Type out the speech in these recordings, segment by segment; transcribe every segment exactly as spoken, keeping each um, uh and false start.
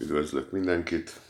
Üdvözlök mindenkit!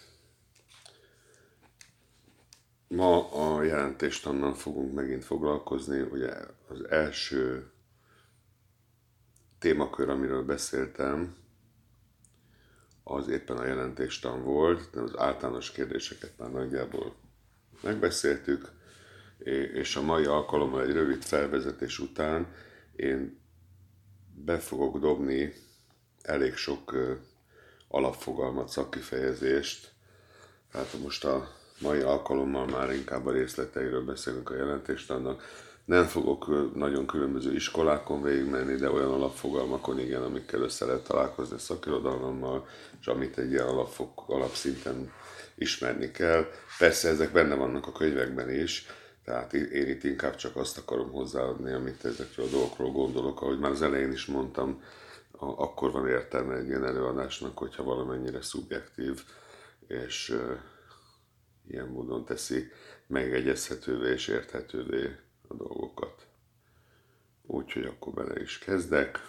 Ma a jelentéstannal fogunk megint foglalkozni. Ugye az első témakör, amiről beszéltem, az éppen a jelentéstan volt, de az általános kérdéseket már nagyjából megbeszéltük, és a mai alkalommal egy rövid felvezetés után én be fogok dobni elég sok alapfogalmat, szakkifejezést. Tehát most a mai alkalommal már inkább a részleteiről beszélünk a jelentéstannak. Nem fogok nagyon különböző iskolákon végigmenni, de olyan alapfogalmakon igen, amikkel össze lehet találkozni a szakirodalommal, és amit egy ilyen alapfok, alapszinten ismerni kell. Persze ezek benne vannak a könyvekben is, tehát én itt inkább csak azt akarom hozzáadni, amit ezekről a dolgokról gondolok. Ahogy már az elején is mondtam, akkor van értelme egy ilyen előadásnak, hogyha valamennyire szubjektív, és ilyen módon teszi megegyezhetővé és érthetővé a dolgokat. Úgyhogy akkor bele is kezdek.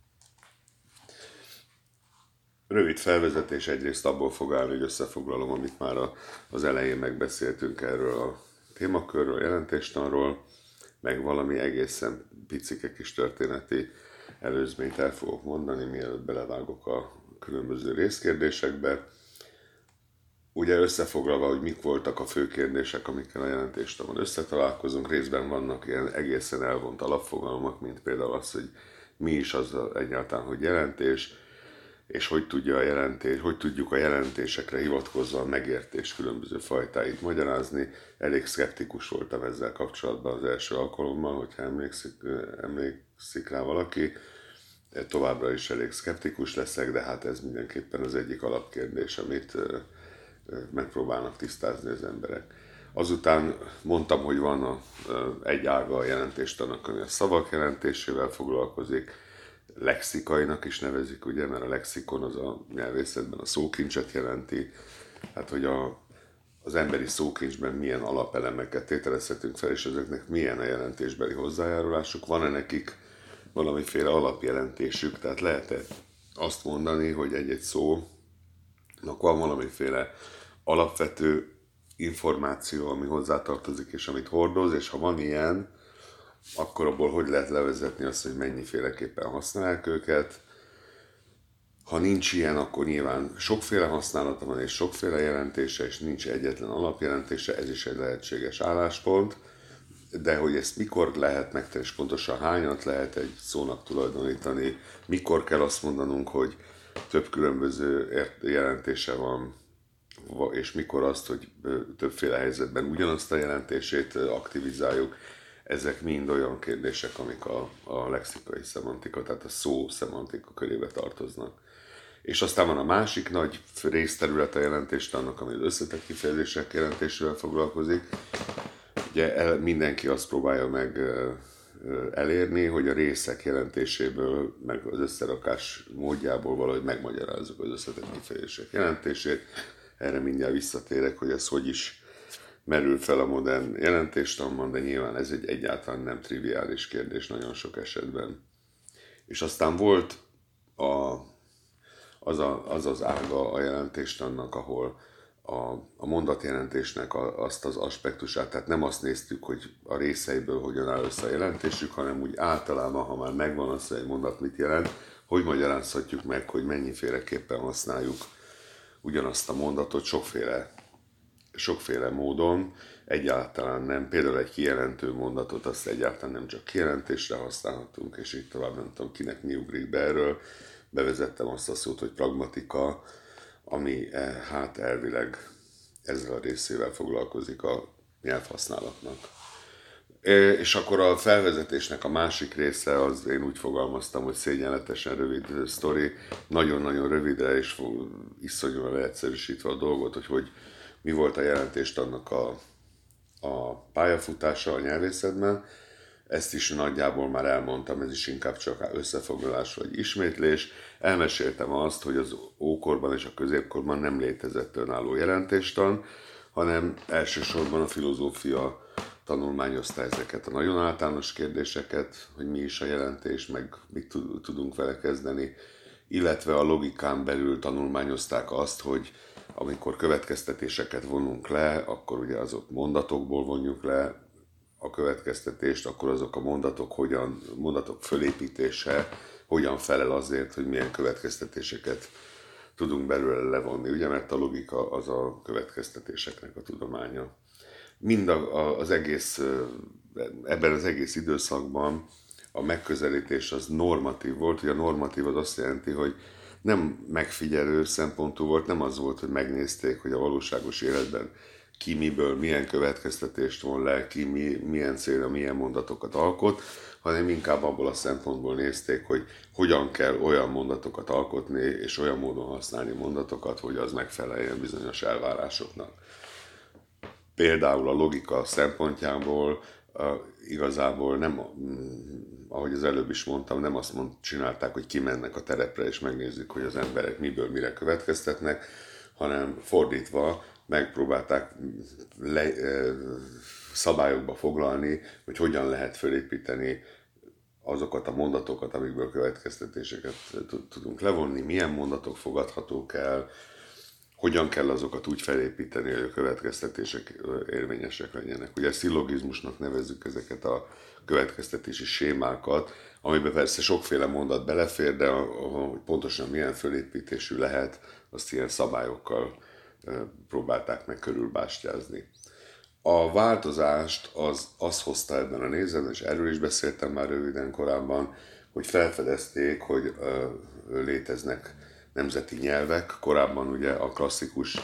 Rövid felvezetés egyrészt abból fog állni, hogy összefoglalom, amit már az elején megbeszéltünk erről a témakörről, jelentéstanról, meg valami egészen picike kis történeti előzményt el fogok mondani, mielőtt belevágok a különböző részkérdésekbe. Ugye összefoglalva, hogy mik voltak a fő kérdések, amikkel a jelentéstamon összetalálkozunk, részben vannak ilyen egészen elvont alapfogalmak, mint például az, hogy mi is az egyáltalán, hogy jelentés, és hogy tudja a jelentés, hogy tudjuk a jelentésekre hivatkozva a megértés különböző fajtáit magyarázni. Elég szkeptikus voltam ezzel kapcsolatban az első alkalommal, hogyha emlékszik, emlékszik rá valaki. Továbbra is elég szkeptikus leszek, de hát ez mindenképpen az egyik alapkérdés, amit megpróbálnak tisztázni az emberek. Azután mondtam, hogy van a, egy ága a jelentéstannak, ami a szavak jelentésével foglalkozik, lexikainak is nevezik, ugye, mert a lexikon az a nyelvészetben a szókincset jelenti, hát hogy a, az emberi szókincsben milyen alapelemeket tételezhetünk fel, és ezeknek milyen a jelentésbeli hozzájárulásuk, van-e nekik valamiféle alapjelentésük, tehát lehet-e azt mondani, hogy egy-egy szónak van valamiféle alapvető információ, ami hozzátartozik és amit hordoz, és ha van ilyen, akkor abból hogy lehet levezetni azt, hogy mennyiféleképpen használják őket. Ha nincs ilyen, akkor nyilván sokféle használata van és sokféle jelentése, és nincs egyetlen alapjelentése, ez is egy lehetséges álláspont. De hogy ezt mikor lehet megtenni, és pontosan hányat lehet egy szónak tulajdonítani, mikor kell azt mondanunk, hogy több különböző jelentése van, és mikor azt, hogy többféle helyzetben ugyanazt a jelentését aktivizáljuk, ezek mind olyan kérdések, amik a, a lexikai szemantika, tehát a szó szemantika körébe tartoznak. És aztán van a másik nagy részterület a jelentéstannak, ami az összetett kifejezések jelentésével foglalkozik. Ugye el, mindenki azt próbálja meg elérni, hogy a részek jelentéséből, meg az összerakás módjából valahogy megmagyarázzuk az összetett kifejezések jelentését. Erre mindjárt visszatérek, hogy ez hogy is merül fel a modern jelentéstanban, de nyilván ez egy egyáltalán nem triviális kérdés nagyon sok esetben. És aztán volt a, az, a, az az ága a jelentéstannak, ahol a, a mondatjelentésnek a, azt az aspektusát, tehát nem azt néztük, hogy a részeiből hogyan áll össze a jelentésük, hanem úgy általában, ha már megvan az, hogy egy mondat mit jelent, hogy magyarázhatjuk meg, hogy mennyiféleképpen használjuk ugyanazt a mondatot sokféle, sokféle módon, egyáltalán nem, például egy kijelentő mondatot azt egyáltalán nem csak kijelentésre használhatunk, és így tovább nem tudom kinek mi ugrik be erről. Bevezettem azt a szót, hogy pragmatika, ami hát elvileg ezzel a részével foglalkozik a nyelvhasználatnak. És akkor a felvezetésnek a másik része, az én úgy fogalmaztam, hogy szégyenletesen rövid sztori, nagyon-nagyon rövidre és iszonyúan leegyszerűsítve a dolgot, hogy, hogy mi volt a jelentést annak a, a pályafutása a nyelvészetben. Ezt is nagyjából már elmondtam, ez is inkább csak összefoglalás vagy ismétlés. Elmeséltem azt, hogy az ókorban és a középkorban nem létezett önálló jelentéstan, hanem elsősorban a filozófia tanulmányozta ezeket a nagyon általános kérdéseket, hogy mi is a jelentés, meg mit tudunk vele kezdeni, illetve a logikán belül tanulmányozták azt, hogy amikor következtetéseket vonunk le, akkor ugye azok mondatokból vonjuk le a következtetést, akkor azok a mondatok hogyan, mondatok fölépítése hogyan felel azért, hogy milyen következtetéseket tudunk belőle levonni, ugye, mert a logika az a következtetéseknek a tudománya. Mind a, a, az egész, ebben az egész időszakban a megközelítés az normatív volt, ugye a normatív az azt jelenti, hogy nem megfigyelő szempontú volt, nem az volt, hogy megnézték, hogy a valóságos életben ki miből milyen következtetést von le, ki mi, milyen célra milyen mondatokat alkot, hanem inkább abból a szempontból nézték, hogy hogyan kell olyan mondatokat alkotni, és olyan módon használni mondatokat, hogy az megfeleljen bizonyos elvárásoknak. Például a logika szempontjából uh, igazából nem, ahogy az előbb is mondtam, nem azt mond, csinálták, hogy kimennek a terepre és megnézzük, hogy az emberek miből mire következtetnek, hanem fordítva megpróbálták le, szabályokba foglalni, hogy hogyan lehet felépíteni azokat a mondatokat, amikből következtetéseket tudunk levonni, milyen mondatok fogadhatók el, hogyan kell azokat úgy felépíteni, hogy a következtetések érvényesek legyenek. Ugye szillogizmusnak nevezzük ezeket a következtetési sémákat, amiben persze sokféle mondat belefér, de hogy pontosan milyen fölépítésű lehet, azt ilyen szabályokkal próbálták meg körülbástyázni. A változást az, az hozta ebben a nézetben, és erről is beszéltem már röviden korábban, hogy felfedezték, hogy ö, léteznek nemzeti nyelvek. Korábban ugye a klasszikus,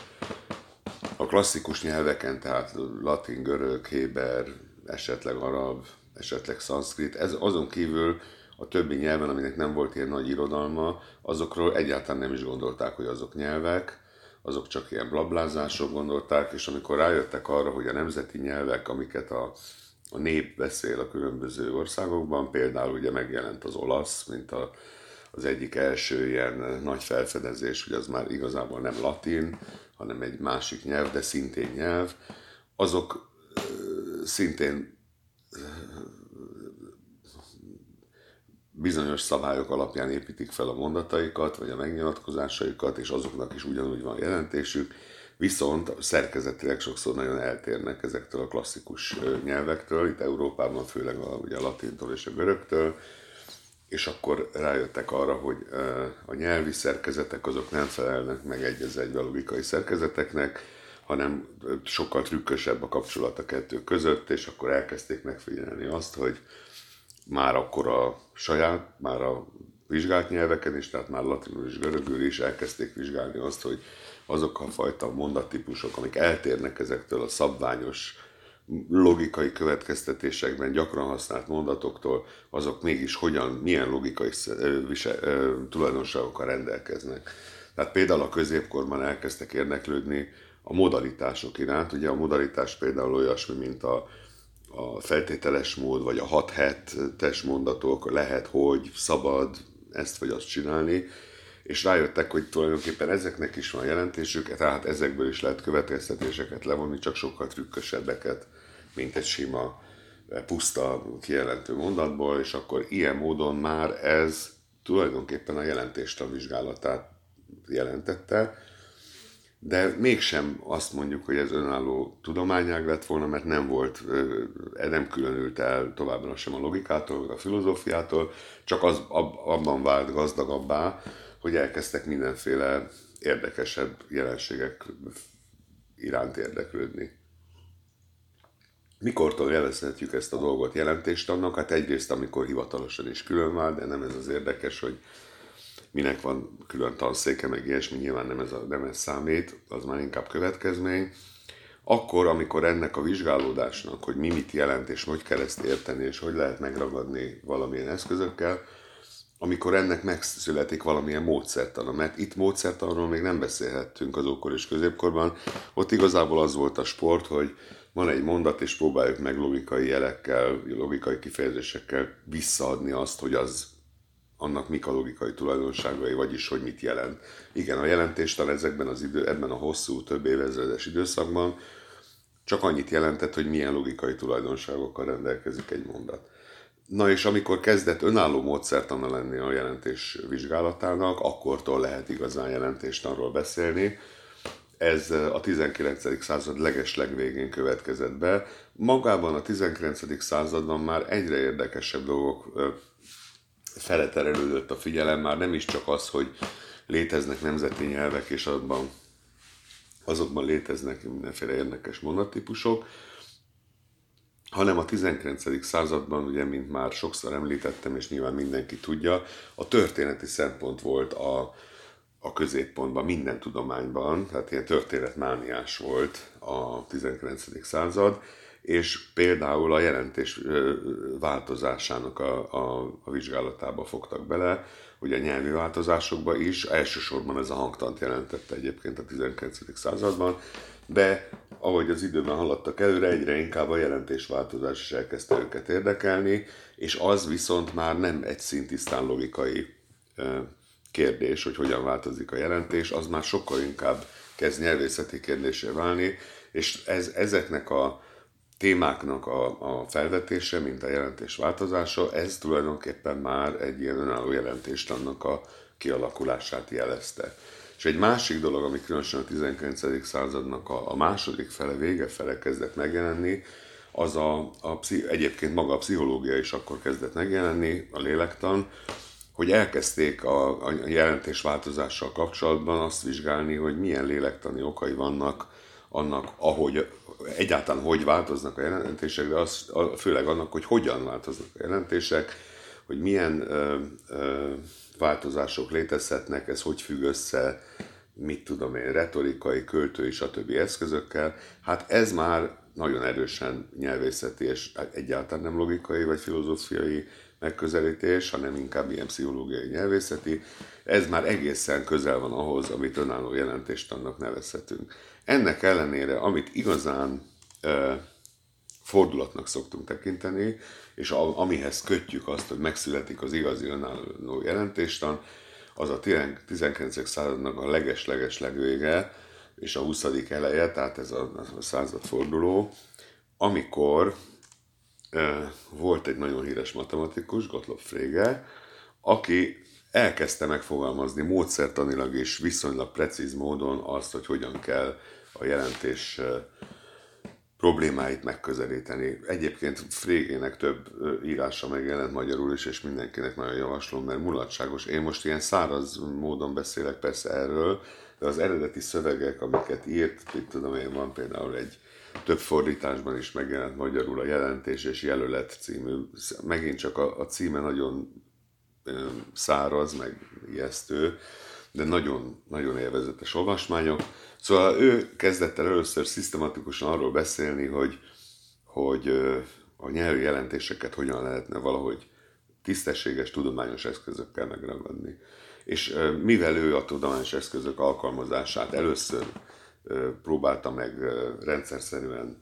a klasszikus nyelveken, tehát latin, görög, héber, esetleg arab, esetleg szanszkrit, ez azon kívül a többi nyelven, aminek nem volt ilyen nagy irodalma, azokról egyáltalán nem is gondolták, hogy azok nyelvek, azok csak ilyen blablázások gondolták, és amikor rájöttek arra, hogy a nemzeti nyelvek, amiket a, a nép beszél a különböző országokban, például ugye megjelent az olasz, mint a, az egyik első ilyen nagy felfedezés, hogy az már igazából nem latin, hanem egy másik nyelv, de szintén nyelv, azok szintén bizonyos szabályok alapján építik fel a mondataikat, vagy a megnyilatkozásaikat, és azoknak is ugyanúgy van jelentésük, viszont szerkezetileg sokszor nagyon eltérnek ezektől a klasszikus nyelvektől, itt Európában főleg a, ugye a latintól és a görögtől, és akkor rájöttek arra, hogy a nyelvi szerkezetek azok nem felelnek meg egy az egybe a logikai szerkezeteknek, hanem sokkal trükkösebb a kapcsolat a kettő között, és akkor elkezdték megfigyelni azt, hogy már akkor a saját, már a vizsgált nyelveken is, tehát már latinul és görögül is elkezdték vizsgálni azt, hogy azok a fajta mondattípusok, amik eltérnek ezektől a szabványos logikai következtetésekben gyakran használt mondatoktól, azok mégis hogyan, milyen logikai tulajdonságokkal rendelkeznek. Tehát például a középkorban elkezdtek érdeklődni a modalitások iránt. Ugye a modalitás például olyasmi, mint a a feltételes mód, vagy a hat hetes mondatok, lehet, hogy, szabad ezt vagy azt csinálni, és rájöttek, hogy tulajdonképpen ezeknek is van jelentésük, tehát ezekből is lehet következtetéseket levonni, csak sokkal trükkösebbeket, mint egy sima, puszta kijelentő mondatból, és akkor ilyen módon már ez tulajdonképpen a jelentéstan vizsgálatát jelentette, de mégsem azt mondjuk, hogy ez önálló tudományág lett volna, mert nem volt, nem különült el továbbra sem a logikától, vagy a filozófiától, csak az abban vált gazdagabbá, hogy elkezdtek mindenféle érdekesebb jelenségek iránt érdeklődni. Mikortól jelezhetjük ezt a dolgot jelentéstannak? Hát egyrészt, amikor hivatalosan is külön vált, de nem ez az érdekes, hogy minek van külön tanszéke, meg ilyesmi, nyilván nem ez, a, nem ez számít, az már inkább következmény. Akkor, amikor ennek a vizsgálódásnak, hogy mi mit jelent, és hogy kell ezt érteni, és hogy lehet megragadni valamilyen eszközökkel, amikor ennek megszületik valamilyen módszertana, mert itt módszertanról még nem beszélhettünk az ókor és középkorban, ott igazából az volt a sport, hogy van egy mondat, és próbáljuk meg logikai jelekkel, logikai kifejezésekkel visszaadni azt, hogy az annak mik a logikai tulajdonságai, vagyis hogy mit jelent. Igen, a jelentéstan ezekben az idő, ebben a hosszú, több évezredes időszakban csak annyit jelentett, hogy milyen logikai tulajdonságokkal rendelkezik egy mondat. Na és amikor kezdett önálló módszertana lenni a jelentés vizsgálatának, akkortól lehet igazán jelentéstanról beszélni. Ez a tizenkilencedik század legeslegvégén következett be. Magában a tizenkilencedik században már egyre érdekesebb dolgok fele terelődött a figyelem, már nem is csak az, hogy léteznek nemzeti nyelvek, és azokban, azokban léteznek mindenféle érdekes mondattípusok, hanem a tizenkilencedik században, ugye, mint már sokszor említettem, és nyilván mindenki tudja, a történeti szempont volt a, a középpontban minden tudományban, tehát ilyen történetmániás volt a tizenkilencedik század, és például a jelentés változásának a, a, a vizsgálatába fogtak bele, ugye a nyelvi változásokba is, elsősorban ez a hangtant jelentette egyébként a tizenkilencedik században, de ahogy az időben haladtak előre, egyre inkább a jelentésváltozás is elkezdte őket érdekelni, és az viszont már nem egy szintisztán logikai kérdés, hogy hogyan változik a jelentés, az már sokkal inkább kezd nyelvészeti kérdésé válni, és ez, ezeknek a témáknak a, a felvetése, mint a jelentés változása, ez tulajdonképpen már egy ilyen önálló jelentéstannak a kialakulását jelezte. És egy másik dolog, ami különösen a tizenkilencedik századnak a, a második fele, vége fele kezdett megjelenni, az a, a egyébként maga a pszichológia is akkor kezdett megjelenni, a lélektan, hogy elkezdték a, a jelentés változással kapcsolatban azt vizsgálni, hogy milyen lélektani okai vannak annak, ahogy egyáltalán hogy változnak a jelentések, de az, főleg annak, hogy hogyan változnak a jelentések, hogy milyen ö, ö, változások létezhetnek, ez hogy függ össze, mit tudom én, retorikai, költői, stb. Eszközökkel. Hát ez már nagyon erősen nyelvészeti, és egyáltalán nem logikai vagy filozófiai megközelítés, hanem inkább ilyen pszichológiai nyelvészeti. Ez már egészen közel van ahhoz, amit önálló jelentéstannak nevezhetünk. Ennek ellenére, amit igazán e, fordulatnak szoktunk tekinteni, és a, amihez kötjük azt, hogy megszületik az igazi önálló jelentéstan, az a tizenkilencedik századnak a leges-leges legvége, és a huszadik eleje, tehát ez a, a századforduló, amikor e, volt egy nagyon híres matematikus, Gottlob Frege, aki elkezdte megfogalmazni módszertanilag és viszonylag precíz módon azt, hogy hogyan kell a jelentés problémáit megközelíteni. Egyébként Frégének több írása megjelent magyarul is, és mindenkinek nagyon javaslom, mert mulatságos. Én most ilyen száraz módon beszélek persze erről, de az eredeti szövegek, amiket írt, itt tudom én, van például egy több fordításban is megjelent magyarul a Jelentés és Jelölet című. Megint csak a, a címe nagyon száraz, meg ijesztő, de nagyon, nagyon élvezetes olvasmányok. Szóval ő kezdett el először szisztematikusan arról beszélni, hogy, hogy a nyelvi jelentéseket hogyan lehetne valahogy tisztességes, tudományos eszközökkel megragadni. És mivel ő a tudományos eszközök alkalmazását először próbálta meg rendszerszerűen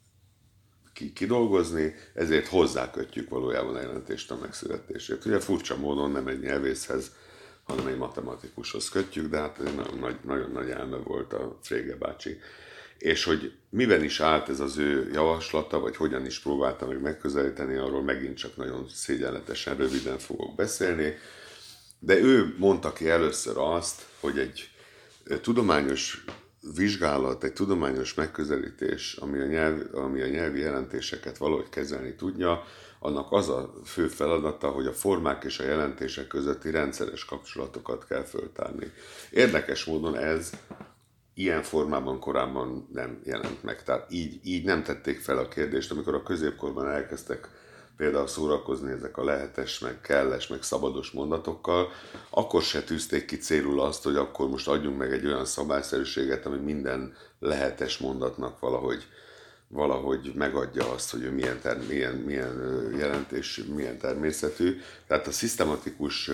kidolgozni, ezért hozzákötjük valójában a jelentéstan megszületését. Ugye furcsa módon nem egy nyelvészhez, hanem egy matematikushoz kötjük, de hát nagyon nagy, nagyon nagy elme volt a Frege bácsi. És hogy miben is állt ez az ő javaslata, vagy hogyan is próbálta meg megközelíteni, arról megint csak nagyon szégyenletesen röviden fogok beszélni. De ő mondta ki először azt, hogy egy tudományos vizsgálat, egy tudományos megközelítés, ami a, nyelv, ami a nyelvi jelentéseket valahogy kezelni tudja, annak az a fő feladata, hogy a formák és a jelentések közötti rendszeres kapcsolatokat kell föltárni. Érdekes módon ez ilyen formában korábban nem jelent meg. Tehát így, így nem tették fel a kérdést, amikor a középkorban elkezdtek például szórakozni ezek a lehetes, meg kelles, meg szabados mondatokkal, akkor se tűzték ki célul azt, hogy akkor most adjunk meg egy olyan szabályszerűséget, ami minden lehetes mondatnak valahogy, valahogy megadja azt, hogy ő milyen, ter- milyen, milyen jelentés, milyen természetű. Tehát a szisztematikus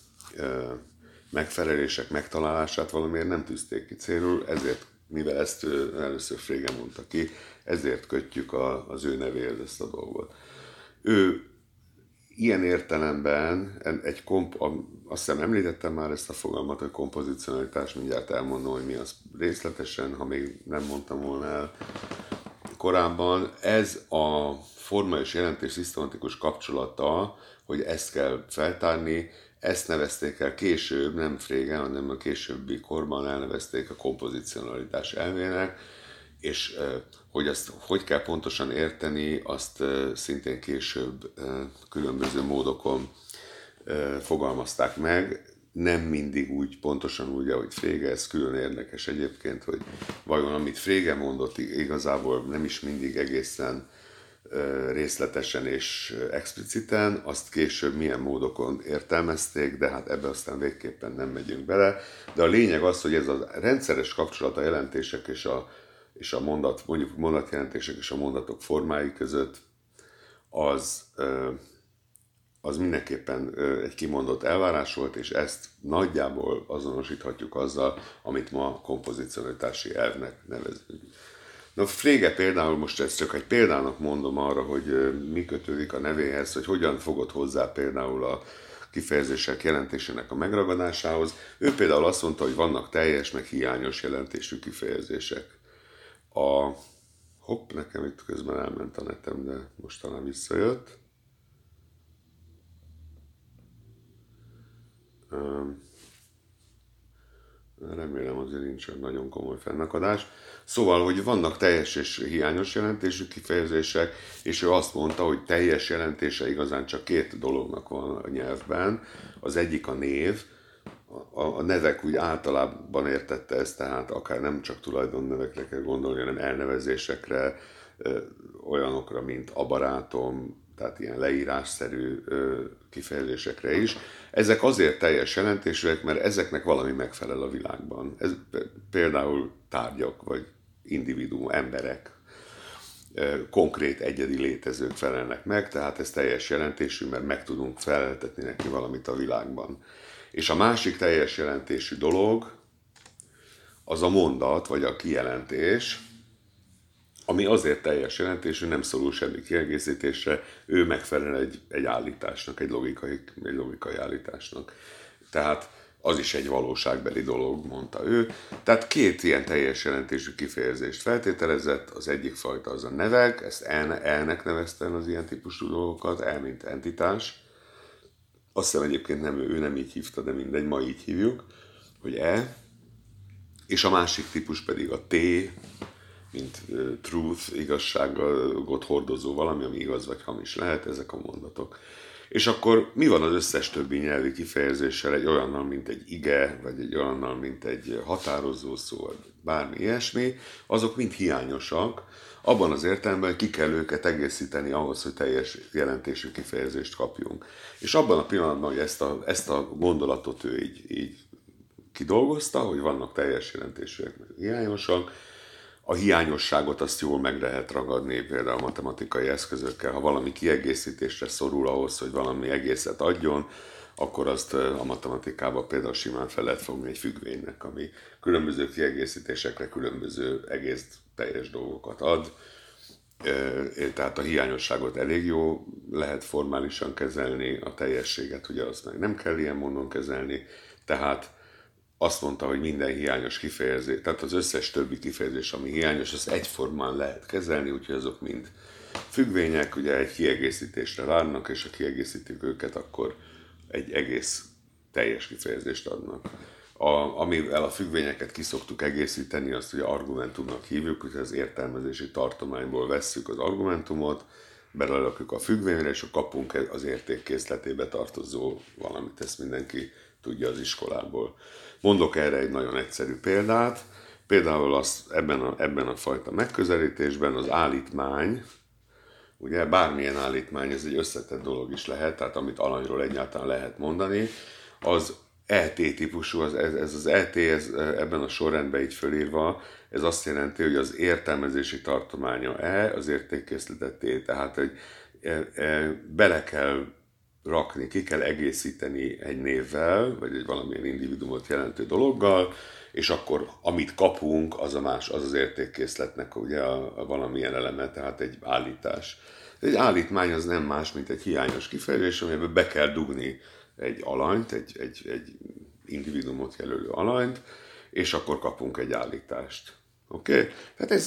megfelelések megtalálását valamiért nem tűzték ki célul, ezért, mivel ezt először Frege mondta ki, ezért kötjük a, az ő nevéhez ezt a dolgot. Ő ilyen értelemben egy komp, azt hiszem említettem már ezt a fogalmat, hogy kompozicionalitás, mindjárt elmondom, hogy mi az részletesen, ha még nem mondtam volna el. korábban, ez a forma és jelentés szisztematikus kapcsolata, hogy ezt kell feltárni, ezt nevezték el később, nem Frege, hanem a későbbi korban elnevezték a kompozicionalitás elvének, és hogy azt hogy kell pontosan érteni, azt szintén később különböző módokon fogalmazták meg, nem mindig úgy, pontosan úgy, ahogy Frege, ez külön érdekes egyébként, hogy vajon amit Frege mondott igazából nem is mindig egészen részletesen és expliciten, azt később milyen módokon értelmezték, de hát ebbe aztán végképpen nem megyünk bele. De a lényeg az, hogy ez a rendszeres kapcsolat a jelentések és a, és a mondat, mondjuk mondatjelentések és a mondatok formái között, az, az mindenképpen egy kimondott elvárás volt, és ezt nagyjából azonosíthatjuk azzal, amit ma kompozicionalitási elvnek nevezünk. Na, Frege például, most ezt csak egy példának mondom arra, hogy mi kötődik a nevéhez, hogy hogyan fogott hozzá például a kifejezések jelentésének a megragadásához. Ő például azt mondta, hogy vannak teljes, meg hiányos jelentésű kifejezések. A... Hopp, nekem itt közben elment a netem, de most talán visszajött. Remélem azért nincs nagyon komoly fennakadás. Szóval, hogy vannak teljes és hiányos jelentésű kifejezések, és ő azt mondta, hogy teljes jelentése igazán csak két dolognak van a nyelvben. Az egyik a név, a, a nevek úgy általában értette ezt, tehát akár nem csak tulajdonnevekre kell gondolni, hanem elnevezésekre, olyanokra, mint a barátom, tehát ilyen leírásszerű kifejezésekre is. Ezek azért teljes jelentésűek, mert ezeknek valami megfelel a világban. Ez például tárgyak, vagy individuum, emberek, konkrét egyedi létezők felelnek meg, tehát ez teljes jelentésű, mert meg tudunk feleltetni neki valamit a világban. És a másik teljes jelentésű dolog az a mondat, vagy a kijelentés, ami azért teljes jelentésű, nem szorul semmi kiegészítésre, ő megfelel egy, egy állításnak, egy logikai, egy logikai állításnak. Tehát az is egy valóságbeli dolog, mondta ő. Tehát két ilyen teljes jelentésű kifejezést feltételezett, az egyik fajta az a nevek, ezt el, elnek neveztem az ilyen típusú dolgokat, el mint entitás. Azt hiszem egyébként nem, ő nem így hívta, de mindegy, ma így hívjuk, hogy e. És a másik típus pedig a t, mint uh, truth, igazságot hordozó valami, ami igaz vagy hamis lehet, ezek a mondatok. És akkor mi van az összes többi nyelvi kifejezéssel, egy olyannal, mint egy ige, vagy egy olyannal, mint egy határozó szó, vagy bármi ilyesmi, azok mind hiányosak, abban az értelemben, hogy ki kell őket egészíteni ahhoz, hogy teljes jelentésű kifejezést kapjunk. És abban a pillanatban, hogy ezt a, ezt a gondolatot ő így, így kidolgozta, hogy vannak teljes jelentésűek, hiányosak, a hiányosságot azt jól meg lehet ragadni például a matematikai eszközökkel. Ha valami kiegészítésre szorul ahhoz, hogy valami egészet adjon, akkor azt a matematikában például simán fel lehet fogni egy függvénynek, ami különböző kiegészítésekre különböző egész teljes dolgokat ad. Tehát a hiányosságot elég jó lehet formálisan kezelni, a teljességet ugye azt meg nem kell ilyen módon kezelni. Tehát azt mondta, hogy minden hiányos kifejezés, tehát az összes többi kifejezés, ami hiányos, azt egyformán lehet kezelni, úgyhogy azok mind függvények, ugye egy kiegészítésre várnak, és ha kiegészítik őket, akkor egy egész teljes kifejezést adnak. A, amivel a függvényeket ki szoktuk egészíteni, azt ugye argumentumnak hívjuk, hogy az értelmezési tartományból vesszük az argumentumot, belerakjuk a függvényre, és akkor kapunk az értékkészletébe tartozó valamit, ezt mindenki tudja az iskolából. Mondok erre egy nagyon egyszerű példát. Például az, ebben, a, ebben a fajta megközelítésben az állítmány, ugye bármilyen állítmány, ez egy összetett dolog is lehet, tehát amit alanyról egyáltalán lehet mondani, az E T típusú, az, ez, ez az E T ez, ebben a sorrendben így fölírva, ez azt jelenti, hogy az értelmezési tartománya E, az értékkészletet T, tehát hogy e, e, bele kell rakni, ki kell egészíteni egy névvel, vagy egy valamilyen individuumot jelentő dologgal, és akkor amit kapunk, az a más, az az értékkészletnek ugye a, a valamilyen eleme, tehát egy állítás. Egy állítmány az nem más, mint egy hiányos kifejezés, amiben be kell dugni egy alanyt, egy, egy, egy individuumot jelölő alanyt, és akkor kapunk egy állítást. Oké? Okay? Tehát ez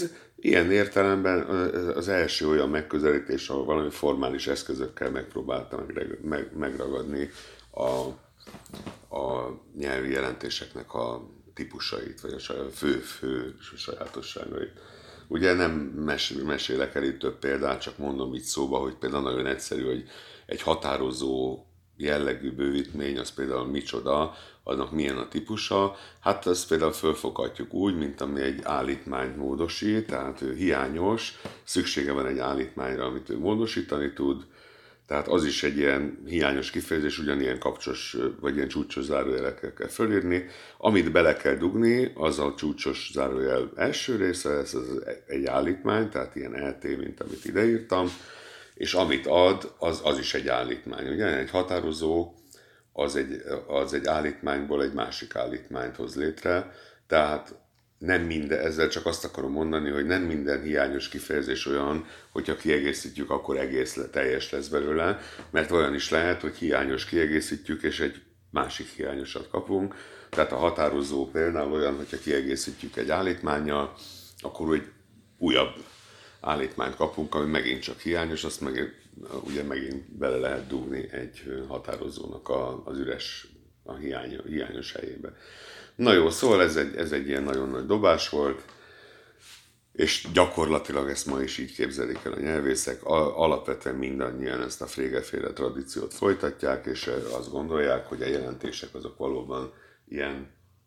Ilyen értelemben az első olyan megközelítés, ahol valami formális eszközökkel megpróbálta megragadni a, a nyelvi jelentéseknek a típusait, vagy a fő-fő sajátosságait. Ugye nem mes- mesélek el itt több példát, csak mondom így szóba, hogy például nagyon egyszerű, hogy egy határozó jellegű bővítmény, az például micsoda, annak milyen a típusa. Hát ezt például fölfoghatjuk úgy, mint ami egy állítmányt módosít, tehát ő hiányos, szüksége van egy állítmányra, amit ő módosítani tud, tehát az is egy ilyen hiányos kifejezés, ugyanilyen kapcsos, vagy ilyen csúcsos zárójelekkel kell fölírni. Amit bele kell dugni, az a csúcsos zárójel első része, ez az egy állítmány, tehát ilyen é té, mint amit ideírtam, és amit ad, az, az is egy állítmány. Ugye egy határozó az egy, az egy állítmányból egy másik állítmányt hoz létre, tehát nem minden, ezzel csak azt akarom mondani, hogy nem minden hiányos kifejezés olyan, hogyha kiegészítjük, akkor egész le, teljes lesz belőle, mert olyan is lehet, hogy hiányos kiegészítjük, és egy másik hiányosat kapunk. Tehát a határozó például olyan, hogyha kiegészítjük egy állítmánnyal, akkor egy újabb állítmányt kapunk, ami megint csak hiányos, azt meg ugye megint bele lehet dugni egy határozónak a, az üres, a hiány, hiányos helyébe. Na jó, szóval ez egy, ez egy ilyen nagyon nagy dobás volt, és gyakorlatilag ezt ma is így képzelik el a nyelvészek. Alapvetően mindannyian ezt a Frege-féle tradíciót folytatják, és azt gondolják, hogy a jelentések azok valóban ilyen,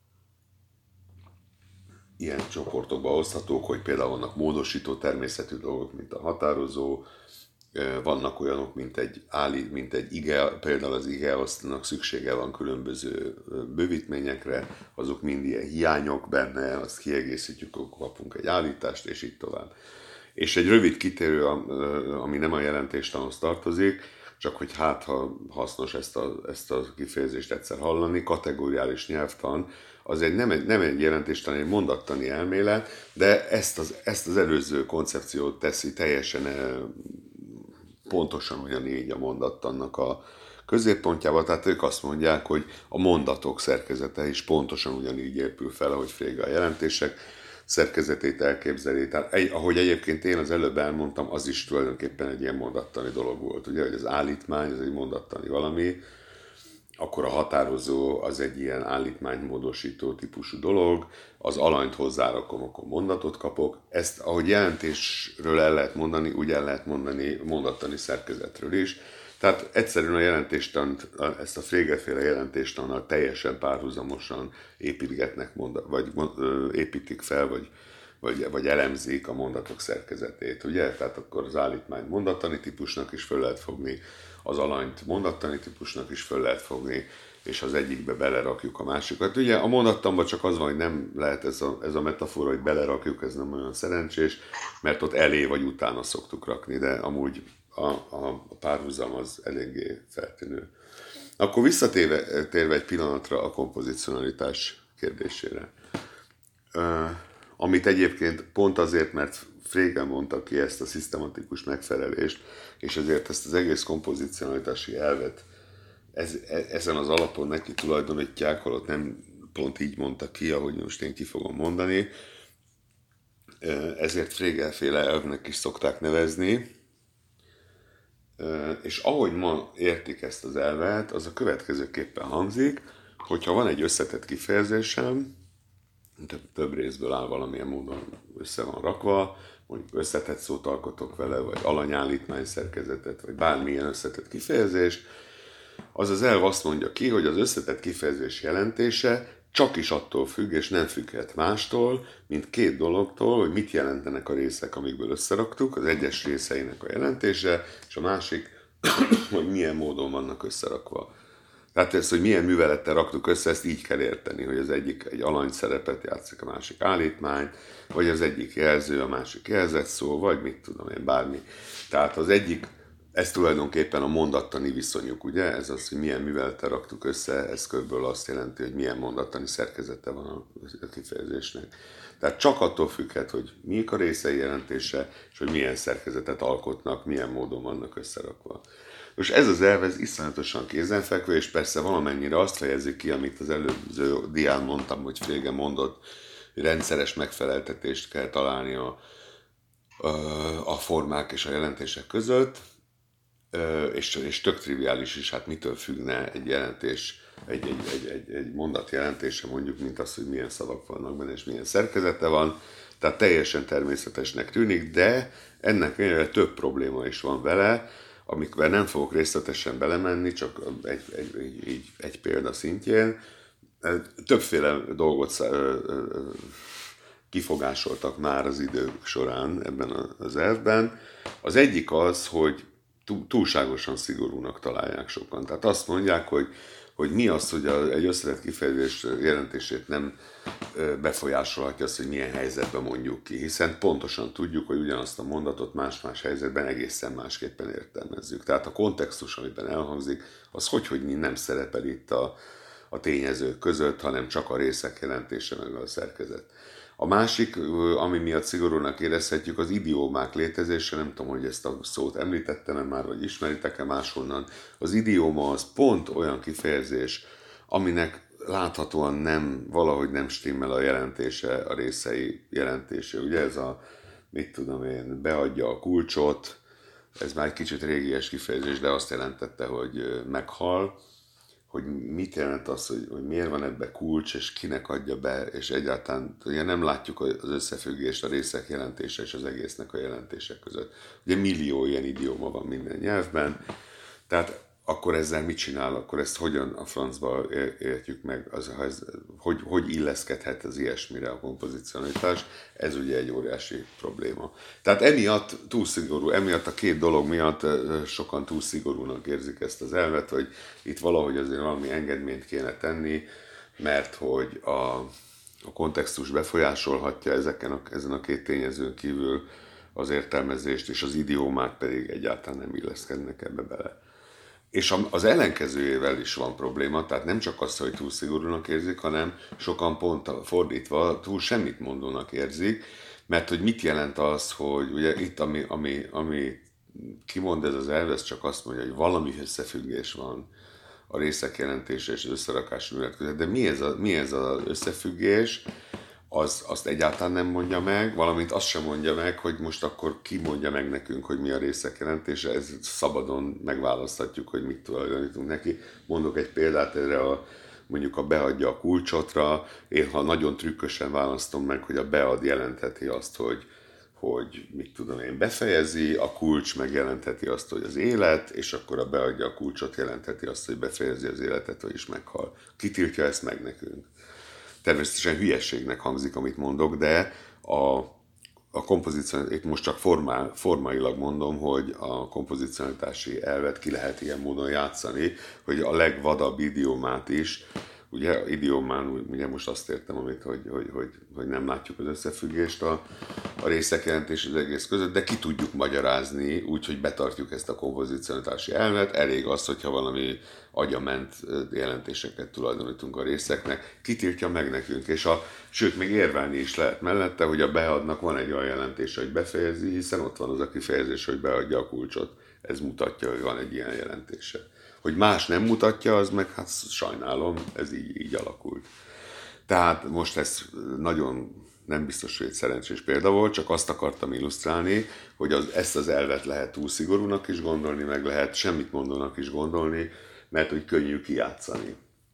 ilyen csoportokba oszthatók, hogy például vannak módosító természetű dolgok, mint a határozó, vannak olyanok, mint egy, áli, mint egy ige, például az ige, aztnak szüksége van különböző bővítményekre, azok mind ilyen hiányok benne, azt kiegészítjük, akkor kapunk egy állítást, és így tovább. És egy rövid kitérő, ami nem a jelentéstanhoz tartozik, csak hogy hát, ha hasznos ezt a, ezt a kifejezést egyszer hallani, kategóriális nyelvtan, az egy, nem, egy, nem egy jelentéstani, egy mondattani elmélet, de ezt az, ezt az előző koncepciót teszi teljesen pontosan ugyanígy a mondattannak a középpontjába, tehát ők azt mondják, hogy a mondatok szerkezete is pontosan ugyanígy épül fel, ahogy Frege a jelentések szerkezetét elképzeli. Tehát ahogy egyébként én az előbb elmondtam, az is tulajdonképpen egy ilyen mondattani dolog volt. Ugye, hogy az állítmány, az egy mondattani valami, akkor a határozó az egy ilyen állítmánymódosító típusú dolog, az alanyt hozzárakom, akkor mondatot kapok. Ezt, ahogy jelentésről el lehet mondani, úgy el lehet mondani mondattani szerkezetről is. Tehát egyszerűen a jelentéstant, ezt a Frege-féle jelentéstannal teljesen párhuzamosan építgetnek, vagy építik fel, vagy, vagy, vagy elemzik a mondatok szerkezetét, ugye? Tehát akkor az állítmányt mondattani típusnak is föl lehet fogni, az alanyt mondattani típusnak is föl lehet fogni, és az egyikbe belerakjuk a másikat. Ugye a mondattanban csak az van, hogy nem lehet ez a, ez a metafora, hogy belerakjuk, ez nem olyan szerencsés, mert ott elé vagy utána szoktuk rakni, de amúgy a, a, a párhuzam az eléggé feltűnő. Akkor visszatérve térve egy pillanatra a kompozicionalitás kérdésére. Uh, amit egyébként pont azért, mert Frege mondta ki ezt a szisztematikus megfelelést, és ezért ezt az egész kompozicionalitási elvet ez, ezen az alapon neki tulajdonítják, holott nem pont így mondta ki, ahogy most én ki fogom mondani. Ezért Frege-féle elvnek is szokták nevezni. És ahogy ma értik ezt az elvet, az a következőképpen hangzik, hogyha van egy összetett kifejezésem, több, több részből áll valamilyen módon össze van rakva, mondjuk összetett szót alkotok vele, vagy alanyállítmány szerkezetet, vagy bármilyen összetett kifejezést, az az elv azt mondja ki, hogy az összetett kifejezés jelentése csak is attól függ, és nem függhet mástól, mint két dologtól, hogy mit jelentenek a részek, amikből összeraktuk, az egyes részeinek a jelentése, és a másik, hogy milyen módon vannak összerakva. Tehát ezt, hogy milyen művelettel raktuk össze, ezt így kell érteni, hogy az egyik egy alany szerepet játszik, a másik állítmány, vagy az egyik jelző, a másik jelzett szó, vagy mit tudom én, bármi. Tehát az egyik, ez tulajdonképpen a mondattani viszonyuk, ugye? Ez az, hogy milyen művelettel raktuk össze, ez körülbelül azt jelenti, hogy milyen mondattani szerkezete van a kifejezésnek. Tehát csak attól függhet, hogy mik a részei jelentése, és hogy milyen szerkezetet alkotnak, milyen módon vannak összerakva. Most ez az elv, ez iszonyatosan kézenfekvő, és persze valamennyire azt fejezi ki, amit az előző dián mondtam, hogy Frege mondott, hogy rendszeres megfeleltetést kell találni a, a formák és a jelentések között, és, és tök triviális is, hát mitől függne egy jelentés, egy, egy, egy, egy, egy mondat jelentése mondjuk, mint az, hogy milyen szavak vannak benne, és milyen szerkezete van, tehát teljesen természetesnek tűnik, de ennek ellenére több probléma is van vele, amikben nem fogok részletesen belemenni, csak egy, egy, egy, egy, egy példa szintjén. Többféle dolgot kifogásoltak már az idők során ebben az elvben. Az egyik az, hogy túlságosan szigorúnak találják sokan. Tehát azt mondják, hogy, hogy mi az, hogy egy összetett kifejezés jelentését nem befolyásolhatja az, hogy milyen helyzetben mondjuk ki, hiszen pontosan tudjuk, hogy ugyanazt a mondatot más-más helyzetben egészen másképpen értelmezzük. Tehát a kontextus, amiben elhangzik, az hogy, hogy nem szerepel itt a, a tényezők között, hanem csak a részek jelentése meg a szerkezet. A másik, ami miatt szigorúnak érezhetjük, az idiómák létezése, nem tudom, hogy ezt a szót említettem-e már, vagy ismeritek-e máshonnan. Az idióma az pont olyan kifejezés, aminek láthatóan nem, valahogy nem stimmel a jelentése, a részei jelentése. Ugye ez a, mit tudom én, beadja a kulcsot, ez már egy kicsit régies kifejezés, de azt jelentette, hogy meghal, hogy mit jelent az, hogy, hogy miért van ebbe kulcs, és kinek adja be, és egyáltalán ugye nem látjuk az összefüggést a részek jelentése és az egésznek a jelentések között. Ugye millió ilyen idióma van minden nyelvben, tehát akkor ezzel mit csinál, akkor ezt hogyan a francba értjük meg, az, ez, hogy, hogy illeszkedhet az ilyesmire a kompozicionalitás, ez ugye egy óriási probléma. Tehát emiatt túl szigorú, emiatt a két dolog miatt sokan túl szigorúnak érzik ezt az elvet, hogy itt valahogy azért valami engedményt kéne tenni, mert hogy a, a kontextus befolyásolhatja ezeken a, ezen a két tényezőn kívül az értelmezést, és az idiómák pedig egyáltalán nem illeszkednek ebbe bele. És az ellenkezőjével is van probléma, tehát nem csak az, hogy túl szigorúnak érzik, hanem sokan pont fordítva túl semmit mondónak érzik, mert hogy mit jelent az, hogy ugye itt, ami, ami, ami kimond ez az elv, ez csak azt mondja, hogy valami összefüggés van a részek jelentése és az összerakás művelet között, de mi ez, a, mi ez az összefüggés? Az, azt egyáltalán nem mondja meg, valamint azt sem mondja meg, hogy most akkor ki mondja meg nekünk, hogy mi a részek jelentése, ez szabadon megválaszthatjuk, hogy mit tulajdonítunk neki. Mondok egy példát erre, a, mondjuk a beadja a kulcsotra, én ha nagyon trükkösen választom meg, hogy a bead jelentheti azt, hogy, hogy mit tudom én, befejezi, a kulcs megjelentheti azt, hogy az élet, és akkor a beadja a kulcsot jelentheti azt, hogy befejezi az életet, vagy is meghal. Ki tiltja ezt meg nekünk? Természetesen hülyességnek hangzik, amit mondok, de a, a kompozíció, itt most csak formál, formailag mondom, hogy a kompozicionalitási elvet ki lehet ilyen módon játszani, hogy a legvadabb idiómát is, ugye idiómán ugye most azt értem, amit, hogy, hogy, hogy, hogy nem látjuk az összefüggést a, a részek jelentés az egész között, de ki tudjuk magyarázni, úgyhogy betartjuk ezt a kompozicionalitási elvet, elég az, hogyha valami agyament jelentéseket tulajdonítunk a részeknek, kitiltja meg nekünk, és a, sőt, még érvelni is lehet mellette, hogy a beadnak van egy olyan jelentése, hogy befejezi, hiszen ott van az a kifejezés, hogy beadja a kulcsot. Ez mutatja, hogy van egy ilyen jelentése. Hogy más nem mutatja, az meg hát sajnálom, ez így, így alakult. Tehát most ez nagyon nem biztos, hogy egy szerencsés példa volt, csak azt akartam illusztrálni, hogy az, ezt az elvet lehet túl szigorúnak is gondolni, meg lehet semmit mondónak is gondolni, mert hogy könnyű kijátszani.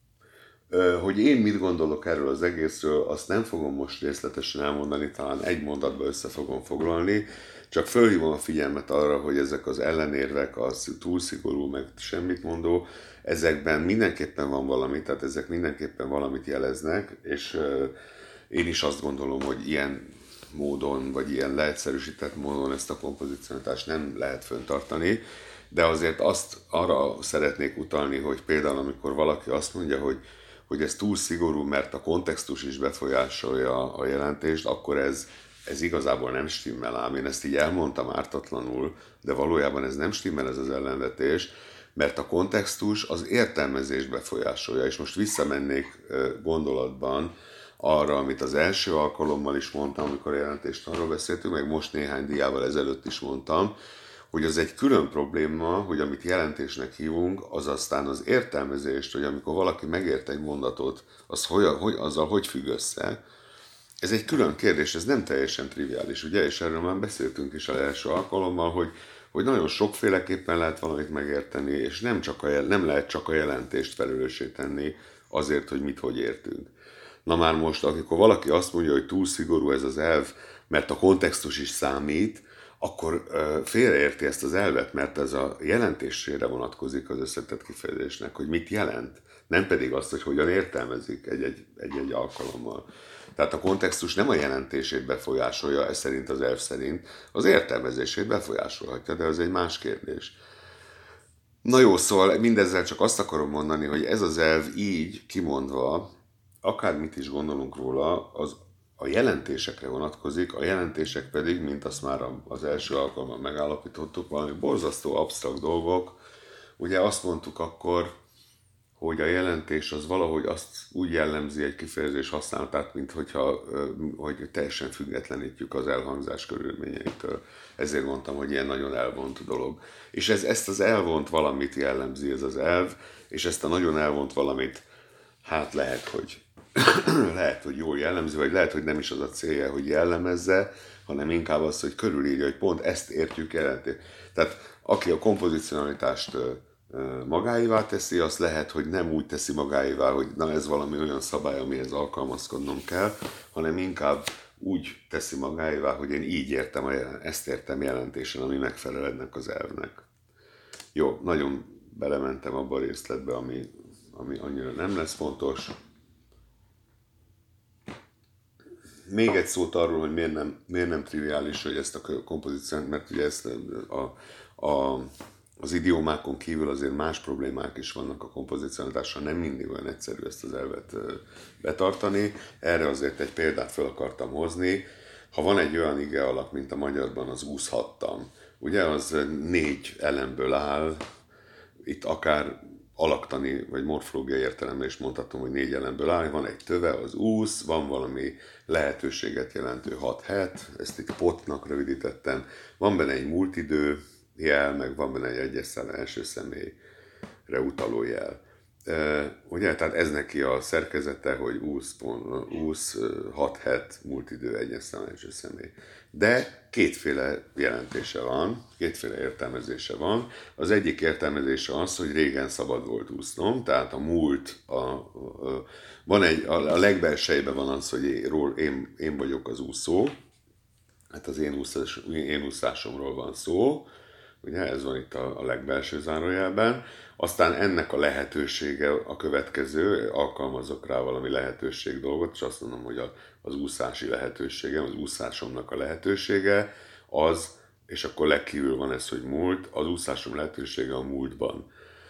Hogy én mit gondolok erről az egészről, azt nem fogom most részletesen elmondani, talán egy mondatba össze fogom foglalni, csak fölhívom a figyelmet arra, hogy ezek az ellenérvek, az túl szigorú, meg semmit mondó, ezekben mindenképpen van valami, tehát ezek mindenképpen valamit jeleznek, és én is azt gondolom, hogy ilyen módon, vagy ilyen leegyszerűsített módon ezt a kompozíciót nem lehet fenntartani, de azért azt arra szeretnék utalni, hogy például amikor valaki azt mondja, hogy, hogy ez túl szigorú, mert a kontextus is befolyásolja a jelentést, akkor ez, ez igazából nem stimmel ám. Én ezt így elmondtam ártatlanul, de valójában ez nem stimmel ez az ellenvetés, mert a kontextus az értelmezést befolyásolja, és most visszamennék gondolatban arra, amit az első alkalommal is mondtam, amikor a jelentést arról beszéltünk, meg most néhány diával ezelőtt is mondtam, hogy az egy külön probléma, hogy amit jelentésnek hívunk, az aztán az értelmezést, hogy amikor valaki megért egy mondatot, az hogy, hogy, azzal hogy függ össze, Ez egy külön kérdés, ez nem teljesen triviális, ugye? És erről már beszéltünk is az első alkalommal, hogy, hogy nagyon sokféleképpen lehet valamit megérteni, és nem, csak a, jel- nem lehet csak a jelentést felelőssé tenni azért, hogy mit hogy értünk. Na már most, amikor valaki azt mondja, hogy túl szigorú ez az elv, mert a kontextus is számít, akkor ö, félreérti ezt az elvet, mert ez a jelentésére vonatkozik az összetett kifejezésnek, hogy mit jelent, nem pedig azt, hogy hogyan értelmezik egy-egy, egy-egy alkalommal. Tehát a kontextus nem a jelentését befolyásolja, ez szerint az elv szerint, az értelmezését befolyásolhatja, de ez egy más kérdés. Na jó, szóval mindezzel csak azt akarom mondani, hogy ez az elv így kimondva, akármit is gondolunk róla, az a jelentésekre vonatkozik, a jelentések pedig, mint azt már az első alkalommal megállapítottuk, valami borzasztó absztrakt dolgok. Ugye azt mondtuk akkor, hogy a jelentés az valahogy azt úgy jellemzi egy kifejezés használatát, mint hogyha, hogy teljesen függetlenítjük az elhangzás körülményeitől. Ezért mondtam, hogy ilyen nagyon elvont dolog. És ez, ezt az elvont valamit jellemzi ez az elv, és ezt a nagyon elvont valamit, hát lehet, hogy lehet, hogy jól jellemzi, vagy lehet, hogy nem is az a célja, hogy jellemezze, hanem inkább az, hogy körülírja, hogy pont ezt értjük jelenti. Tehát aki a kompozicionalitást magáévá teszi, azt lehet, hogy nem úgy teszi magáévá, hogy na ez valami olyan szabály, amihez alkalmazkodnom kell, hanem inkább úgy teszi magáévá, hogy én így értem, a jelen, ezt értem jelentésen, ami megfelel ennek az elvnek. Jó, nagyon belementem abba a részletbe, ami, ami annyira nem lesz fontos. Még egy szót arról, hogy miért nem, miért nem triviális, hogy ezt a kompozíciót, mert ugye ezt a, a, az idiomákon kívül azért más problémák is vannak a kompozícionalitással, nem mindig olyan egyszerű ezt az elvet betartani. Erre azért egy példát fel akartam hozni. Ha van egy olyan ige alak, mint a magyarban az úszhattam, ugye az négy elemből áll, itt akár alaktani vagy morfológiai értelemben is mondhatom, hogy négy elemből áll, van egy töve, az úsz, van valami lehetőséget jelentő hat het, ezt itt potnak rövidítettem, van benne egy múltidő jel, meg van benne egy egyes szám első személyre utaló jel. E, ugye, tehát ez neki a szerkezete, hogy úsz, úsz hat het, múltidő, egyes szám első személy. De kétféle jelentése van, kétféle értelmezése van. Az egyik értelmezése az, hogy régen szabad volt úsznom, tehát a múlt, a, a, van egy, a, a legbelsejében van az, hogy én, én, én vagyok az úszó, hát az én, úszás, én úszásomról van szó, ugye ez van itt a, a legbelső zárójelben, aztán ennek a lehetősége a következő, alkalmazok rá valami lehetőség dolgot, és azt mondom, hogy a, az úszási lehetőségem, az úszásomnak a lehetősége az, és akkor legkívül van ez, hogy múlt, az úszásom lehetősége a múltban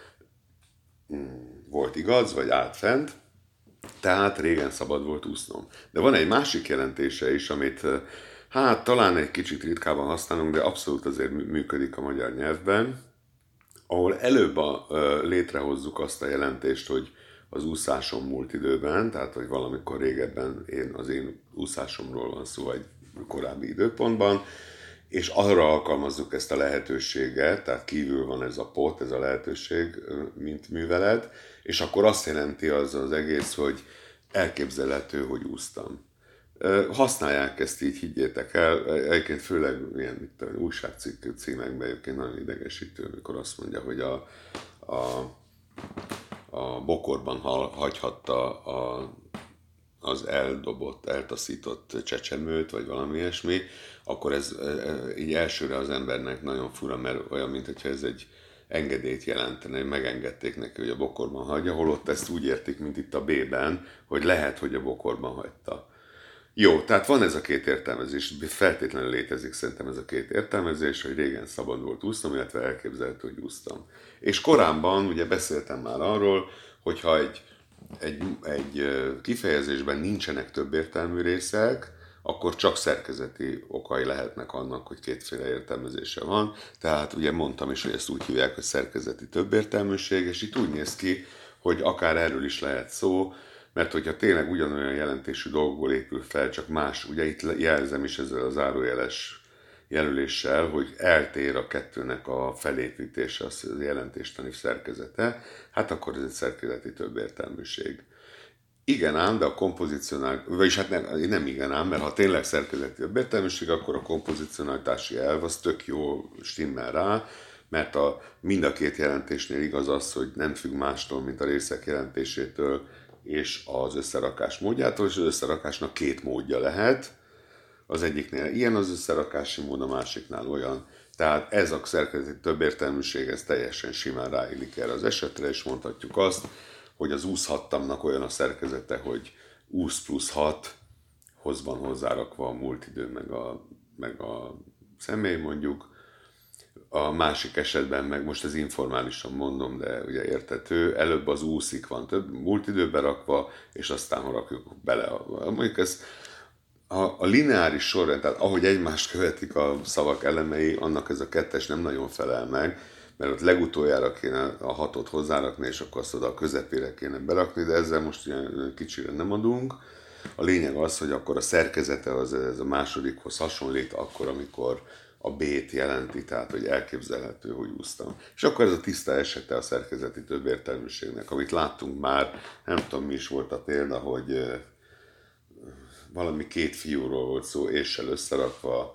volt igaz, vagy állt fent, tehát régen szabad volt úsznom. De van egy másik jelentése is, amit hát talán egy kicsit ritkában használunk, de abszolút azért működik a magyar nyelvben, ahol előbb a, ö, létrehozzuk azt a jelentést, hogy az úszásom múlt időben, tehát hogy valamikor régebben én, az én úszásomról van szó egy korábbi időpontban, és arra alkalmazzuk ezt a lehetőséget, tehát kívül van ez a pot, ez a lehetőség, mint művelet, és akkor azt jelenti az az egész, hogy elképzelhető, hogy úsztam. Használják ezt így, higgyétek el, egyébként főleg ilyen mit, újságcikk címekben egyébként nagyon idegesítő, amikor azt mondja, hogy a, a, a bokorban hagyhatta a, az eldobott, eltaszított csecsemőt, vagy valami ilyesmi, akkor ez így elsőre az embernek nagyon fura, mert olyan, mint hogyha ez egy engedélyt jelentene, hogy megengedték neki, hogy a bokorban hagyja, holott ezt úgy értik, mint itt a B-ben, hogy lehet, hogy a bokorban hagyta. Jó, tehát van ez a két értelmezés, feltétlenül létezik szerintem ez a két értelmezés, hogy régen szabad volt úsznom, illetve elképzelhető, hogy úsztam. És korábban ugye beszéltem már arról, hogyha egy, egy, egy kifejezésben nincsenek több értelmű részek, akkor csak szerkezeti okai lehetnek annak, hogy kétféle értelmezése van. Tehát ugye mondtam is, hogy ezt úgy hívják, hogy szerkezeti többértelműség, és itt úgy néz ki, hogy akár erről is lehet szó, mert hogyha tényleg ugyanolyan jelentésű dolgokból épül fel, csak más, ugye itt jelzem is ezzel a zárójeles jelöléssel, hogy eltér a kettőnek a felépítése, az jelentéstani szerkezete, hát akkor ez egy szerkezeti többértelműség. Igen ám, de a kompozicionál, vagyis hát nem, nem igen ám, mert ha tényleg szerkezeti többértelműség, akkor a kompozicionalitási elv az tök jó stimmel rá, mert a, mind a két jelentésnél igaz az, hogy nem függ mástól, mint a részek jelentésétől és az összerakás módjától, és az összerakásnak két módja lehet. Az egyiknél ilyen az összerakási mód, a másiknál olyan. Tehát ez a szerkezeti többértelműség, ez teljesen simán ráillik erre az esetre, és mondhatjuk azt, hogy az úszhattamnak olyan a szerkezete, hogy úsz plusz hat-hoz van hozzárakva a múlt idő, meg a, meg a személy mondjuk. A másik esetben meg most ez informálisan mondom, de ugye értető, előbb az úszik van több múlt időbe rakva, és aztán rakjuk bele. A, mondjuk ez a, a lineáris sorrend, tehát ahogy egymást követik a szavak elemei, annak ez a kettes nem nagyon felel meg, mert ott legutoljára kéne a hatot hozzárakni, és akkor azt oda a közepére kéne berakni, de ezzel most ilyen kicsire nem adunk. A lényeg az, hogy akkor a szerkezete az ez a másodikhoz hasonlít, akkor, amikor a B-t jelenti, tehát hogy elképzelhető, hogy úsztam. És akkor ez a tiszta esete a szerkezeti többértelműségnek, amit láttunk már, nem tudom mi is volt a példa, hogy valami két fiúról volt szó, éssel összerakva,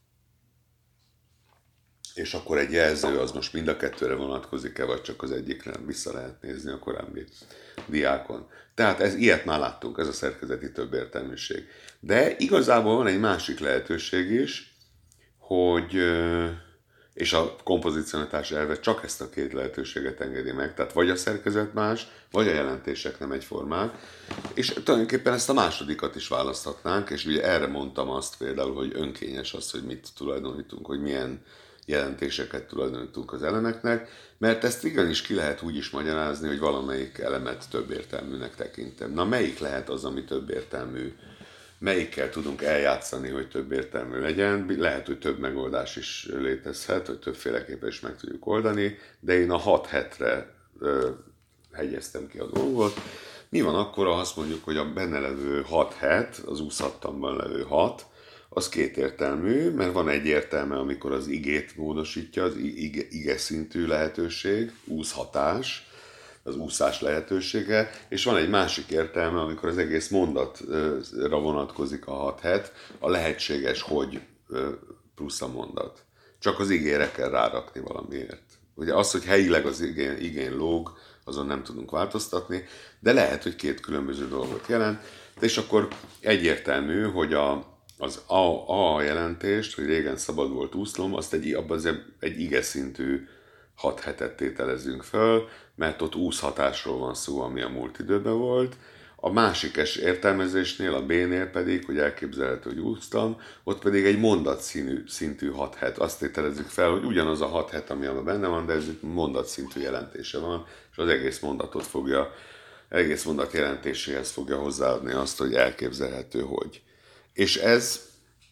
és akkor egy jelző az most mind a kettőre vonatkozik-e, vagy csak az egyikre, vissza lehet nézni a korábbi diákon. Tehát ez, ilyet már láttunk, ez a szerkezeti többértelműség. De igazából van egy másik lehetőség is, hogy, és a kompozicionalitás elve csak ezt a két lehetőséget engedi meg, tehát vagy a szerkezet más, vagy a jelentések nem egyformák, és tulajdonképpen ezt a másodikat is választhatnánk, és ugye erre mondtam azt például, hogy önkényes az, hogy mit tulajdonítunk, hogy milyen jelentéseket tulajdonítunk az elemeknek, mert ezt igenis ki lehet úgy is magyarázni, hogy valamelyik elemet többértelműnek tekintem. Na melyik lehet az, ami többértelmű? Melyikkel tudunk eljátszani, hogy többértelmű legyen? Lehet, hogy több megoldás is létezhet, hogy többféleképpen is meg tudjuk oldani, de én a hat hetre ö, hegyeztem ki a dolgot. Mi van akkor, ha azt mondjuk, hogy a benne levő hat het, az úszhattamban levő hat, az kétértelmű, mert van egy értelme, amikor az igét módosítja, az ige, ige szintű lehetőség, úszhatás, az úszás lehetősége, és van egy másik értelme, amikor az egész mondatra vonatkozik a hat het, a lehetséges hogy plusz a mondat. Csak az igére kell rárakni valamiért. Ugye az, hogy helyileg az igén, igén lóg, azon nem tudunk változtatni, de lehet, hogy két különböző dolgot jelent, és akkor egyértelmű, hogy a az A, A jelentést, hogy régen szabad volt úszlom, azt egy, abban azért egy ige szintű hat hetet tételezünk föl, mert ott úszhatásról van szó, ami a múlt időben volt. A másik értelmezésnél, a B-nél pedig, hogy elképzelhető, hogy úsztam, ott pedig egy mondatszínű szintű hat het. Azt tételezzük fel, hogy ugyanaz a hat het, ami abban benne van, de ez egy mondatszintű jelentése van, és az egész mondatot fogja, egész mondat jelentéséhez fogja hozzáadni azt, hogy elképzelhető, hogy. És ez,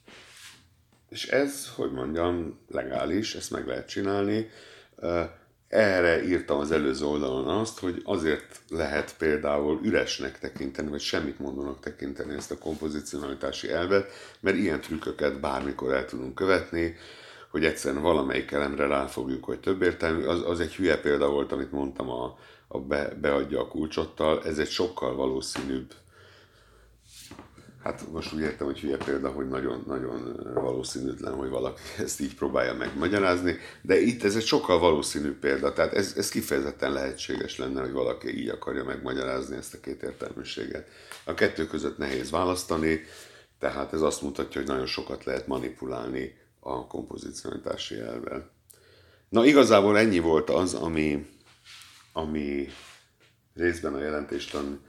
és ez, hogy mondjam, legális, ezt meg lehet csinálni. Erre írtam az előző oldalon azt, hogy azért lehet például üresnek tekinteni, vagy semmit mondónak tekinteni ezt a kompozicionalitási elvet, mert ilyen trükköket bármikor el tudunk követni, hogy egyszerűen valamelyik elemre ráfogjuk, hogy többértelmű. Az, az egy hülye példa volt, amit mondtam, a, a be, beadja a kulcsottal, ez egy sokkal valószínűbb. Hát most úgy értem, hogy hülye példa, hogy nagyon-nagyon valószínűtlen, hogy valaki ezt így próbálja megmagyarázni, de itt ez egy sokkal valószínűbb példa, tehát ez, ez kifejezetten lehetséges lenne, hogy valaki így akarja megmagyarázni ezt a két értelműséget. A kettő között nehéz választani, tehát ez azt mutatja, hogy nagyon sokat lehet manipulálni a kompozicionalitási elvvel. Na igazából ennyi volt az, ami, ami részben a jelentéstan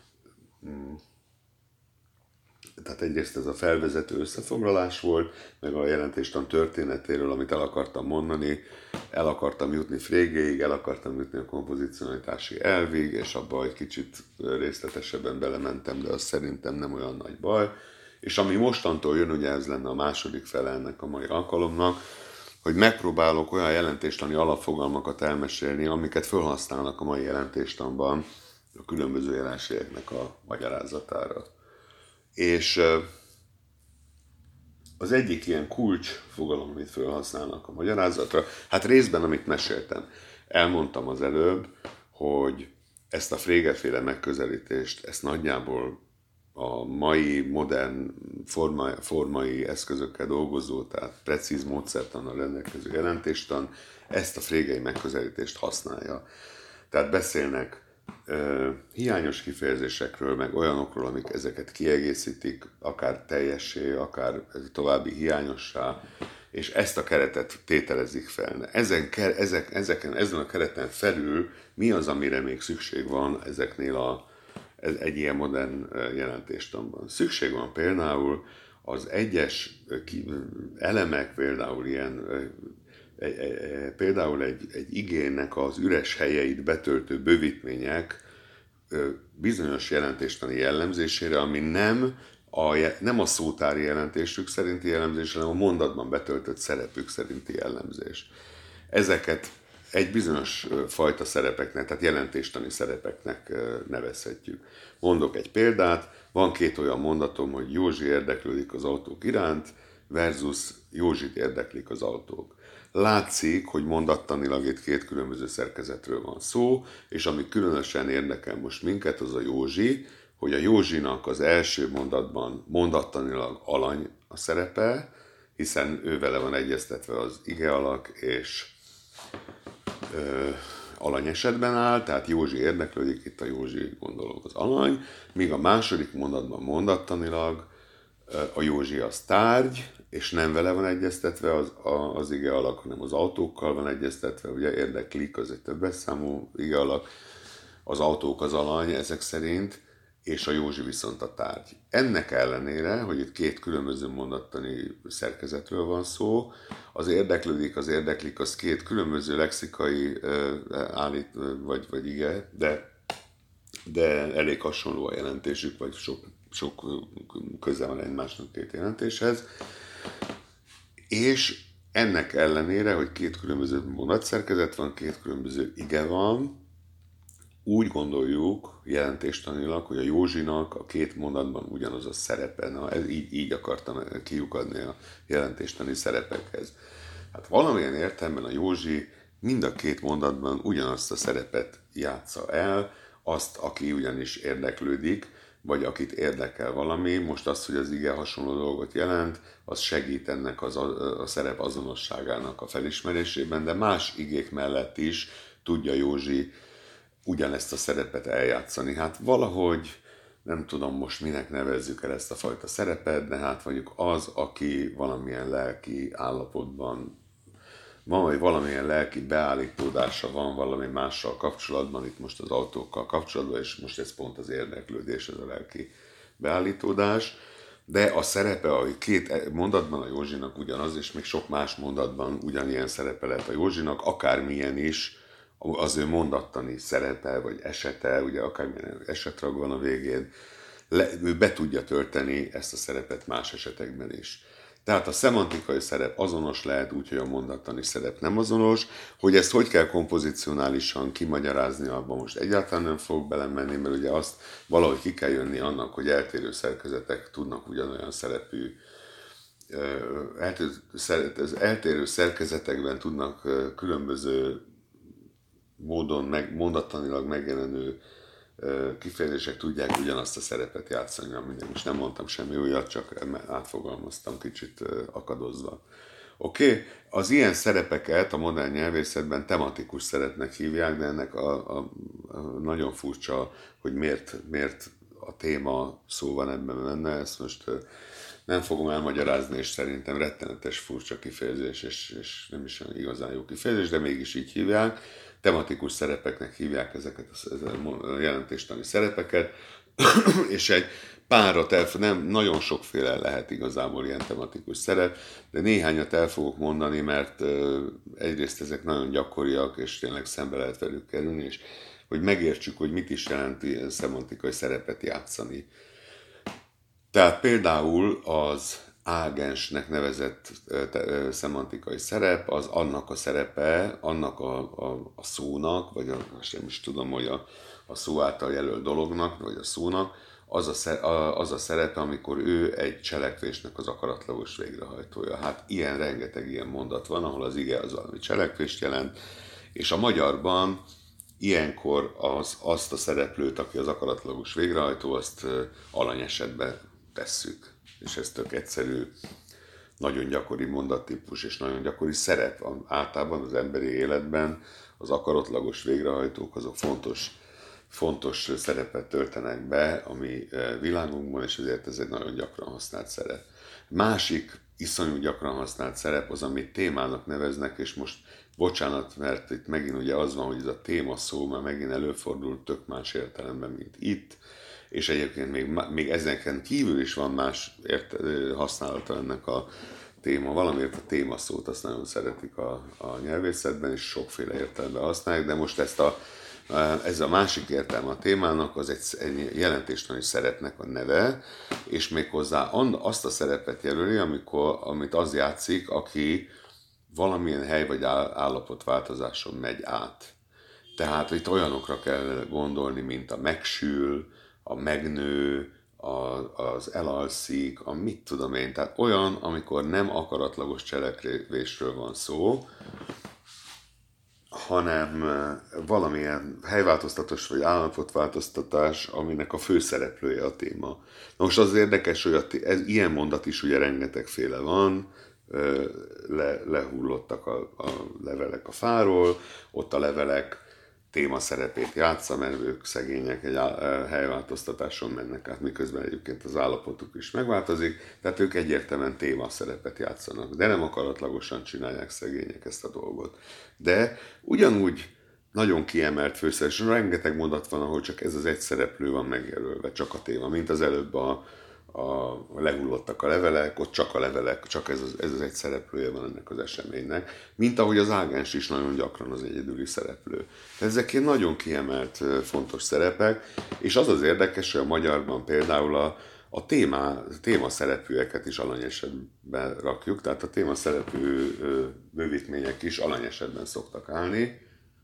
tehát egyrészt ez a felvezető összefoglalás volt, meg a jelentéstan történetéről, amit el akartam mondani, el akartam jutni Frégéig, el akartam jutni a kompozicionalitási elvig, és abba egy kicsit részletesebben belementem, de az szerintem nem olyan nagy baj. És ami mostantól jön, ugye ez lenne a második fele ennek a mai alkalomnak, hogy megpróbálok olyan jelentéstani alapfogalmakat elmesélni, amiket felhasználnak a mai jelentéstanban a különböző jelenségeknek a magyarázatára. És az egyik ilyen kulcs fogalom, amit felhasználnak a magyarázatra, hát részben, amit meséltem. Elmondtam az előbb, hogy ezt a Frege-féle megközelítést, ezt nagyjából a mai modern formai, formai eszközökkel dolgozó, tehát precíz módszertannal rendelkező jelentéstan ezt a frégei megközelítést használja. Tehát beszélnek ö, hiányos kifejezésekről, meg olyanokról, amik ezeket kiegészítik, akár teljessé, akár további hiányossá, és ezt a keretet tételezik fel. Ezen, ezek, ezeken, ezen a kereten felül mi az, amire még szükség van ezeknél a ez egy ilyen modern jelentéstanban. Szükség van például az egyes elemek, például ilyen, például egy, egy igének az üres helyeit betöltő bővítmények bizonyos jelentéstani jellemzésére, ami nem a, nem a szótári jelentésük szerinti jellemzés, hanem a mondatban betöltött szerepük szerinti jellemzés. Ezeket egy bizonyos fajta szerepeknek, tehát jelentéstani szerepeknek nevezhetjük. Mondok egy példát, van két olyan mondatom, hogy Józsi érdeklődik az autók iránt, versus Józsit érdeklik az autók. Látszik, hogy mondattanilag itt két különböző szerkezetről van szó, és ami különösen érdekel most minket, az a Józsi, hogy a Józsinak az első mondatban mondattanilag alany a szerepe, hiszen ő vele van egyeztetve az igealak, és ö, alany esetben áll, tehát Józsi érdeklődik, itt a Józsi gondolom az alany, míg a második mondatban mondattanilag ö, a Józsi az tárgy, és nem vele van egyeztetve az, a, az igealak, hanem az autókkal van egyeztetve, ugye érdeklik, az egy többes számú igealak, az autók az alany ezek szerint, és a Józsi viszont a tárgy. Ennek ellenére, hogy itt két különböző mondattani szerkezetről van szó, az érdeklődik, az érdeklik, az két különböző lexikai uh, állít, vagy, vagy ige, de, de elég hasonló a jelentésük, vagy sok, sok köze van egymásnak két jelentéshez. És ennek ellenére, hogy két különböző mondatszerkezet van, két különböző ige van, úgy gondoljuk jelentéstanilag, hogy a Józsinak a két mondatban ugyanaz a szerepe. Na, ez így, így akartam kiukadni a jelentéstani szerepekhez. Hát valamilyen értelemben a Józsi mind a két mondatban ugyanazt a szerepet játsza el, azt, aki ugyanis érdeklődik, vagy akit érdekel valami. Most az, hogy az ige hasonló dolgot jelent, az segít ennek az a, a szerep azonosságának a felismerésében, de más igék mellett is tudja Józsi ugyanezt a szerepet eljátszani. Hát valahogy, nem tudom most minek nevezzük el ezt a fajta szerepet, de hát mondjuk az, aki valamilyen lelki állapotban van, vagy valamilyen lelki beállítódása van valami mással kapcsolatban, itt most az autókkal kapcsolatban, és most ez pont az érdeklődés, ez a lelki beállítódás, de a szerepe, a két mondatban a Józsinak ugyanaz, és még sok más mondatban ugyanilyen szerepe lehet a Józsinak, akármilyen is, az ő mondattani szerepe, vagy esete, ugye akármilyen esetrag van a végén, le, ő be tudja tölteni ezt a szerepet más esetekben is. Tehát a szemantikai szerep azonos lehet, úgyhogy a mondattani szerep nem azonos. Hogy ezt hogy kell kompozicionálisan kimagyarázni, abban most egyáltalán nem fogok belemenni, mert ugye azt valahogy ki kell jönni annak, hogy eltérő szerkezetek tudnak ugyanolyan szerepű, eltérő szerkezetekben tudnak különböző módon meg, mondattanilag megjelenő kifejezések tudják ugyanazt a szerepet játszani, amit most nem mondtam semmi újat, csak átfogalmaztam kicsit akadozva. Oké, okay? Az ilyen szerepeket a modern nyelvészetben tematikus szerepnek hívják, de ennek a, a, a nagyon furcsa, hogy miért, miért a téma szó van ebben benne, ezt most nem fogom elmagyarázni, és szerintem rettenetes furcsa kifejezés, és, és nem is olyan igazán jó kifejezés, de mégis így hívják. Tematikus szerepeknek hívják ezeket a jelentéstani szerepeket, és egy párat el, nem, nagyon sokféle lehet igazából ilyen tematikus szerep, de néhányat el fogok mondani, mert egyrészt ezek nagyon gyakoriak, és tényleg szembe lehet velük kerülni, és hogy megértsük, hogy mit is jelent ilyen szemantikai szerepet játszani. Tehát például az ágensnek nevezett szemantikai szerep, az annak a szerepe, annak a, a, a szónak, vagy a, most nem is tudom, hogy a, a szó által jelölt dolognak, vagy a szónak, az a, az a szerepe, amikor ő egy cselekvésnek az akaratlagos végrehajtója. Hát ilyen rengeteg ilyen mondat van, ahol az ige az valami cselekvést jelent, és a magyarban ilyenkor az, azt a szereplőt, aki az akaratlagos végrehajtó, azt alanyesetbe tesszük. És ez tök egyszerű, nagyon gyakori mondattípus és nagyon gyakori szerep. Általában az emberi életben az akaratlagos végrehajtók azok fontos, fontos szerepet töltenek be a mi világunkban, és ezért ez egy nagyon gyakran használt szerep. Másik iszonyú gyakran használt szerep az, amit témának neveznek, és most bocsánat, mert itt megint ugye az van, hogy ez a téma szó már megint előfordul tök más értelemben, mint itt, és egyébként még, még ezeken kívül is van más ért, használata ennek a téma. Valamiért a téma szót azt nagyon szeretik a, a nyelvészetben, és sokféle értelemben használják, de most ezt a, ez a másik értelme a témának, az egy, egy jelentéstani szerepnek a neve, és méghozzá azt a szerepet jelöli, amikor, amit az játszik, aki valamilyen hely vagy állapotváltozáson megy át. Tehát itt olyanokra kell gondolni, mint a megsül, a megnő, a, az elalszik, a mit tudom én. Tehát olyan, amikor nem akaratlagos cselekvésről van szó, hanem valamilyen helyváltoztatás vagy állapotváltoztatás, aminek a főszereplője a téma. Na most az érdekes, hogy a té- ez, ilyen mondat is ugye rengetegféle van, le, lehullottak a, a levelek a fáról, ott a levelek téma szerepét játsza, mert ők szegények egy helyváltoztatáson mennek át, miközben egyébként az állapotuk is megváltozik, tehát ők egyértelműen téma szerepet játszanak, de nem akaratlagosan csinálják szegények ezt a dolgot. De ugyanúgy nagyon kiemelt főszereplő, rengeteg mondat van, ahol csak ez az egy szereplő van megjelölve, csak a téma, mint az előbb a a lehullottak a levelek, ott csak a levelek, csak ez az, ez az egy szereplője van ennek az eseménynek, mint ahogy az ágens is nagyon gyakran az egyedüli szereplő. Ezek ilyen nagyon kiemelt fontos szerepek, és az az érdekes, hogy a magyarban például a, a téma, téma szereplőeket is alanyesetben rakjuk, tehát a téma szereplő bővítmények is alanyesetben szoktak állni,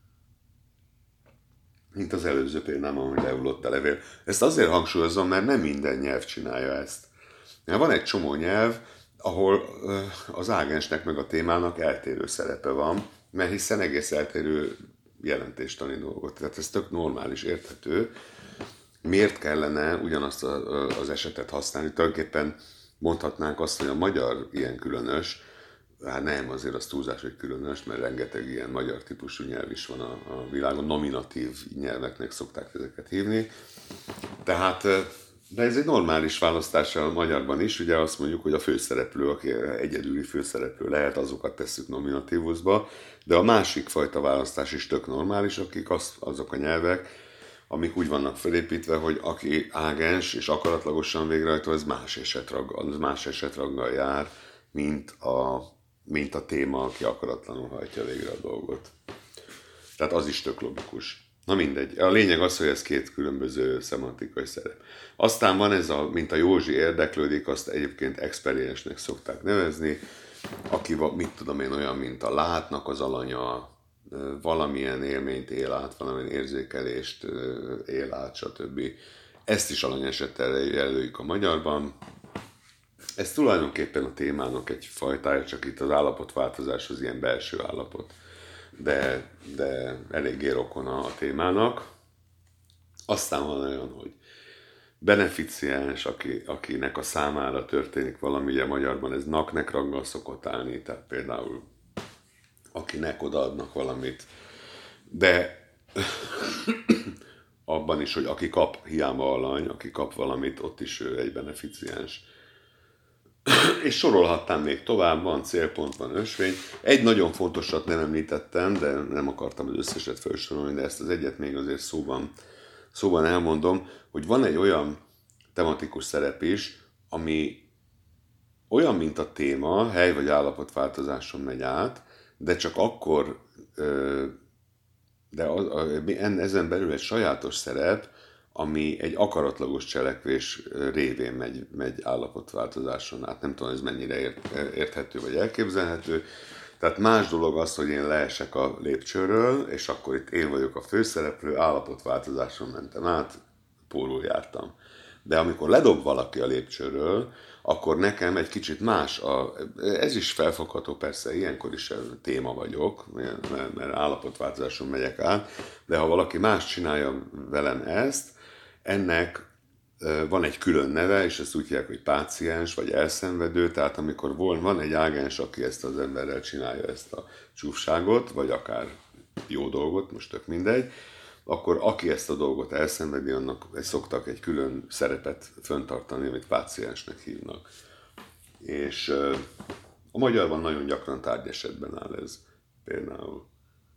mint az előző példám, ahogy lehullott a levél. Ezt azért hangsúlyozom, mert nem minden nyelv csinálja ezt. Van egy csomó nyelv, ahol az ágensnek meg a témának eltérő szerepe van, mert hiszen egész eltérő jelentéstani dolgot. Tehát ez tök normális, érthető. Miért kellene ugyanazt az esetet használni? Tulajdonképpen mondhatnánk azt, hogy a magyar ilyen különös, hát nem, azért az túlzás, hogy különös, mert rengeteg ilyen magyar típusú nyelv is van a, a világon, nominatív nyelveknek szokták ezeket hívni. Tehát, de ez egy normális választás a magyarban is, ugye azt mondjuk, hogy a főszereplő, aki egyedüli főszereplő lehet, azokat tesszük nominatívusba, de a másik fajta választás is tök normális, akik az, azok a nyelvek, amik úgy vannak felépítve, hogy aki ágens és akaratlagosan végrehajtó, ez más esetraggal, az más esetraggal jár, mint a mint a téma, aki akaratlanul hajtja végre a dolgot. Tehát az is tök logikus. Na mindegy. A lényeg az, hogy ez két különböző szemantikai szerep. Aztán van ez a, mint a Józsi érdeklődik, azt egyébként experiensnek szokták nevezni, aki, mit tudom én, olyan, mint a látnak az alanya, valamilyen élményt él át, valamilyen érzékelést él át, stb. Ezt is alanyesettel jelöljük a magyarban. Ez tulajdonképpen a témának egy fajtája, csak itt az állapotváltozás az ilyen belső állapot, de, de eléggé rokona a témának. Aztán van olyan, hogy beneficiáns, aki, akinek a számára történik valami, ugye magyarban ez nak-nek raggal szokott állni, tehát például akinek odaadnak valamit, de abban is, hogy aki kap, hiába alany, aki kap valamit, ott is ő egy beneficiáns. És sorolhattam még tovább, van célpont, van ösvény. Egy nagyon fontosat nem említettem, de nem akartam az összeset felsorolni, de ezt az egyet még azért szóban, szóban elmondom, hogy van egy olyan tematikus szerep is, ami olyan, mint a téma, hely vagy állapotváltozáson megy át, de csak akkor, de ezen belül egy sajátos szerep, ami egy akaratlagos cselekvés révén megy, megy állapotváltozáson át. Nem tudom, ez mennyire ért, érthető vagy elképzelhető. Tehát más dolog az, hogy én leesek a lépcsőről, és akkor itt én vagyok a főszereplő, állapotváltozáson mentem át, pólul jártam. De amikor ledob valaki a lépcsőről, akkor nekem egy kicsit más, a, ez is felfogható persze, ilyenkor is téma vagyok, mert, mert állapotváltozáson megyek át, de ha valaki más csinálja velem ezt, ennek van egy külön neve, és ezt úgy hívják, hogy páciens, vagy elszenvedő, tehát amikor van egy ágens, aki ezt az emberrel csinálja ezt a csúfságot, vagy akár jó dolgot, most tök mindegy, akkor aki ezt a dolgot elszenvedi, annak szoktak egy külön szerepet föntartani, amit páciensnek hívnak. És a magyarban nagyon gyakran tárgyesetben áll ez például.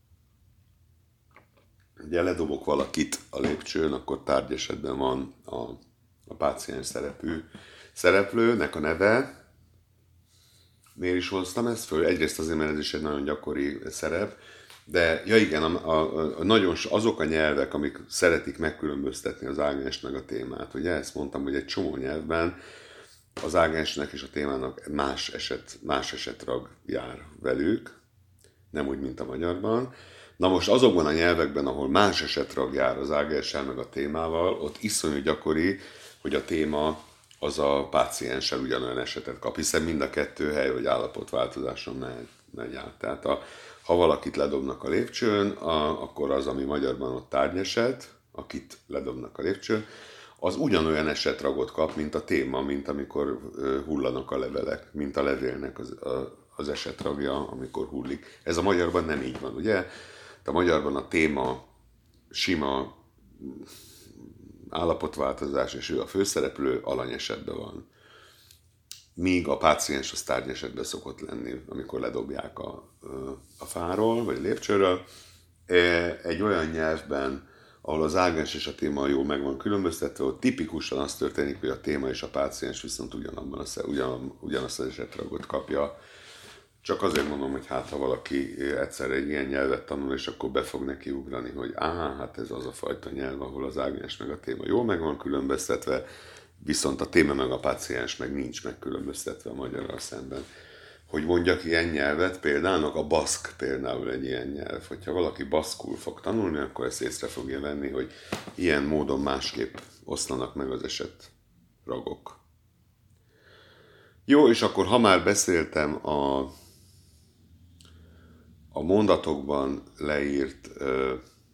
Ugye ledobok valakit a lépcsőn, akkor tárgyesetben van a, a páciens szerepű szereplőnek a neve. Miért is hoztam ezt föl? Egyrészt azért, mert ez is egy nagyon gyakori szerep, de ja igen, a, a, a nagyon, azok a nyelvek, amik szeretik megkülönböztetni az ágens meg a témát. Ugye ezt mondtam, hogy egy csomó nyelvben az ágensnek és a témának más, eset, más esetrag jár velük, nem úgy, mint a magyarban. Na most azokban a nyelvekben, ahol más esetrag jár az ágenssel meg a témával, ott iszonyú gyakori, hogy a téma az a pácienssel ugyanolyan esetet kap, hiszen mind a kettő hely, hogy állapotváltozáson megy, megy át. Tehát a, ha valakit ledobnak a lépcsőn, a, akkor az, ami magyarban ott tárgyeset, akit ledobnak a lépcsőn, az ugyanolyan esetragot kap, mint a téma, mint amikor hullanak a levelek, mint a levélnek az, a, az esetragja, amikor hullik. Ez a magyarban nem így van, ugye? A magyarban a téma sima állapotváltozás, és ő a főszereplő alanyesetben van. Míg a páciens az tárgyesetben szokott lenni, amikor ledobják a, a fáról, vagy a lépcsőről. Egy olyan nyelvben, ahol az ágens és a téma jól meg van különböztetve, ott tipikusan az történik, hogy a téma és a páciens viszont ugyanabban a, ugyan, ugyanazt az esetragot kapja. Csak azért mondom, hogy hát ha valaki egyszer egy ilyen nyelvet tanul, és akkor be fog neki ugrani, hogy áh, hát ez az a fajta nyelv, ahol az ágens meg a téma jól meg van különböztetve, viszont a téma meg a páciens meg nincs megkülönböztetve a magyarral szemben. Hogy mondjak ilyen nyelvet, például a baszk például egy ilyen nyelv. Hogyha valaki baszkul fog tanulni, akkor ezt észre fogja venni, hogy ilyen módon másképp oszlanak meg az esetragok. Jó, és akkor ha már beszéltem a, a mondatokban leírt ö,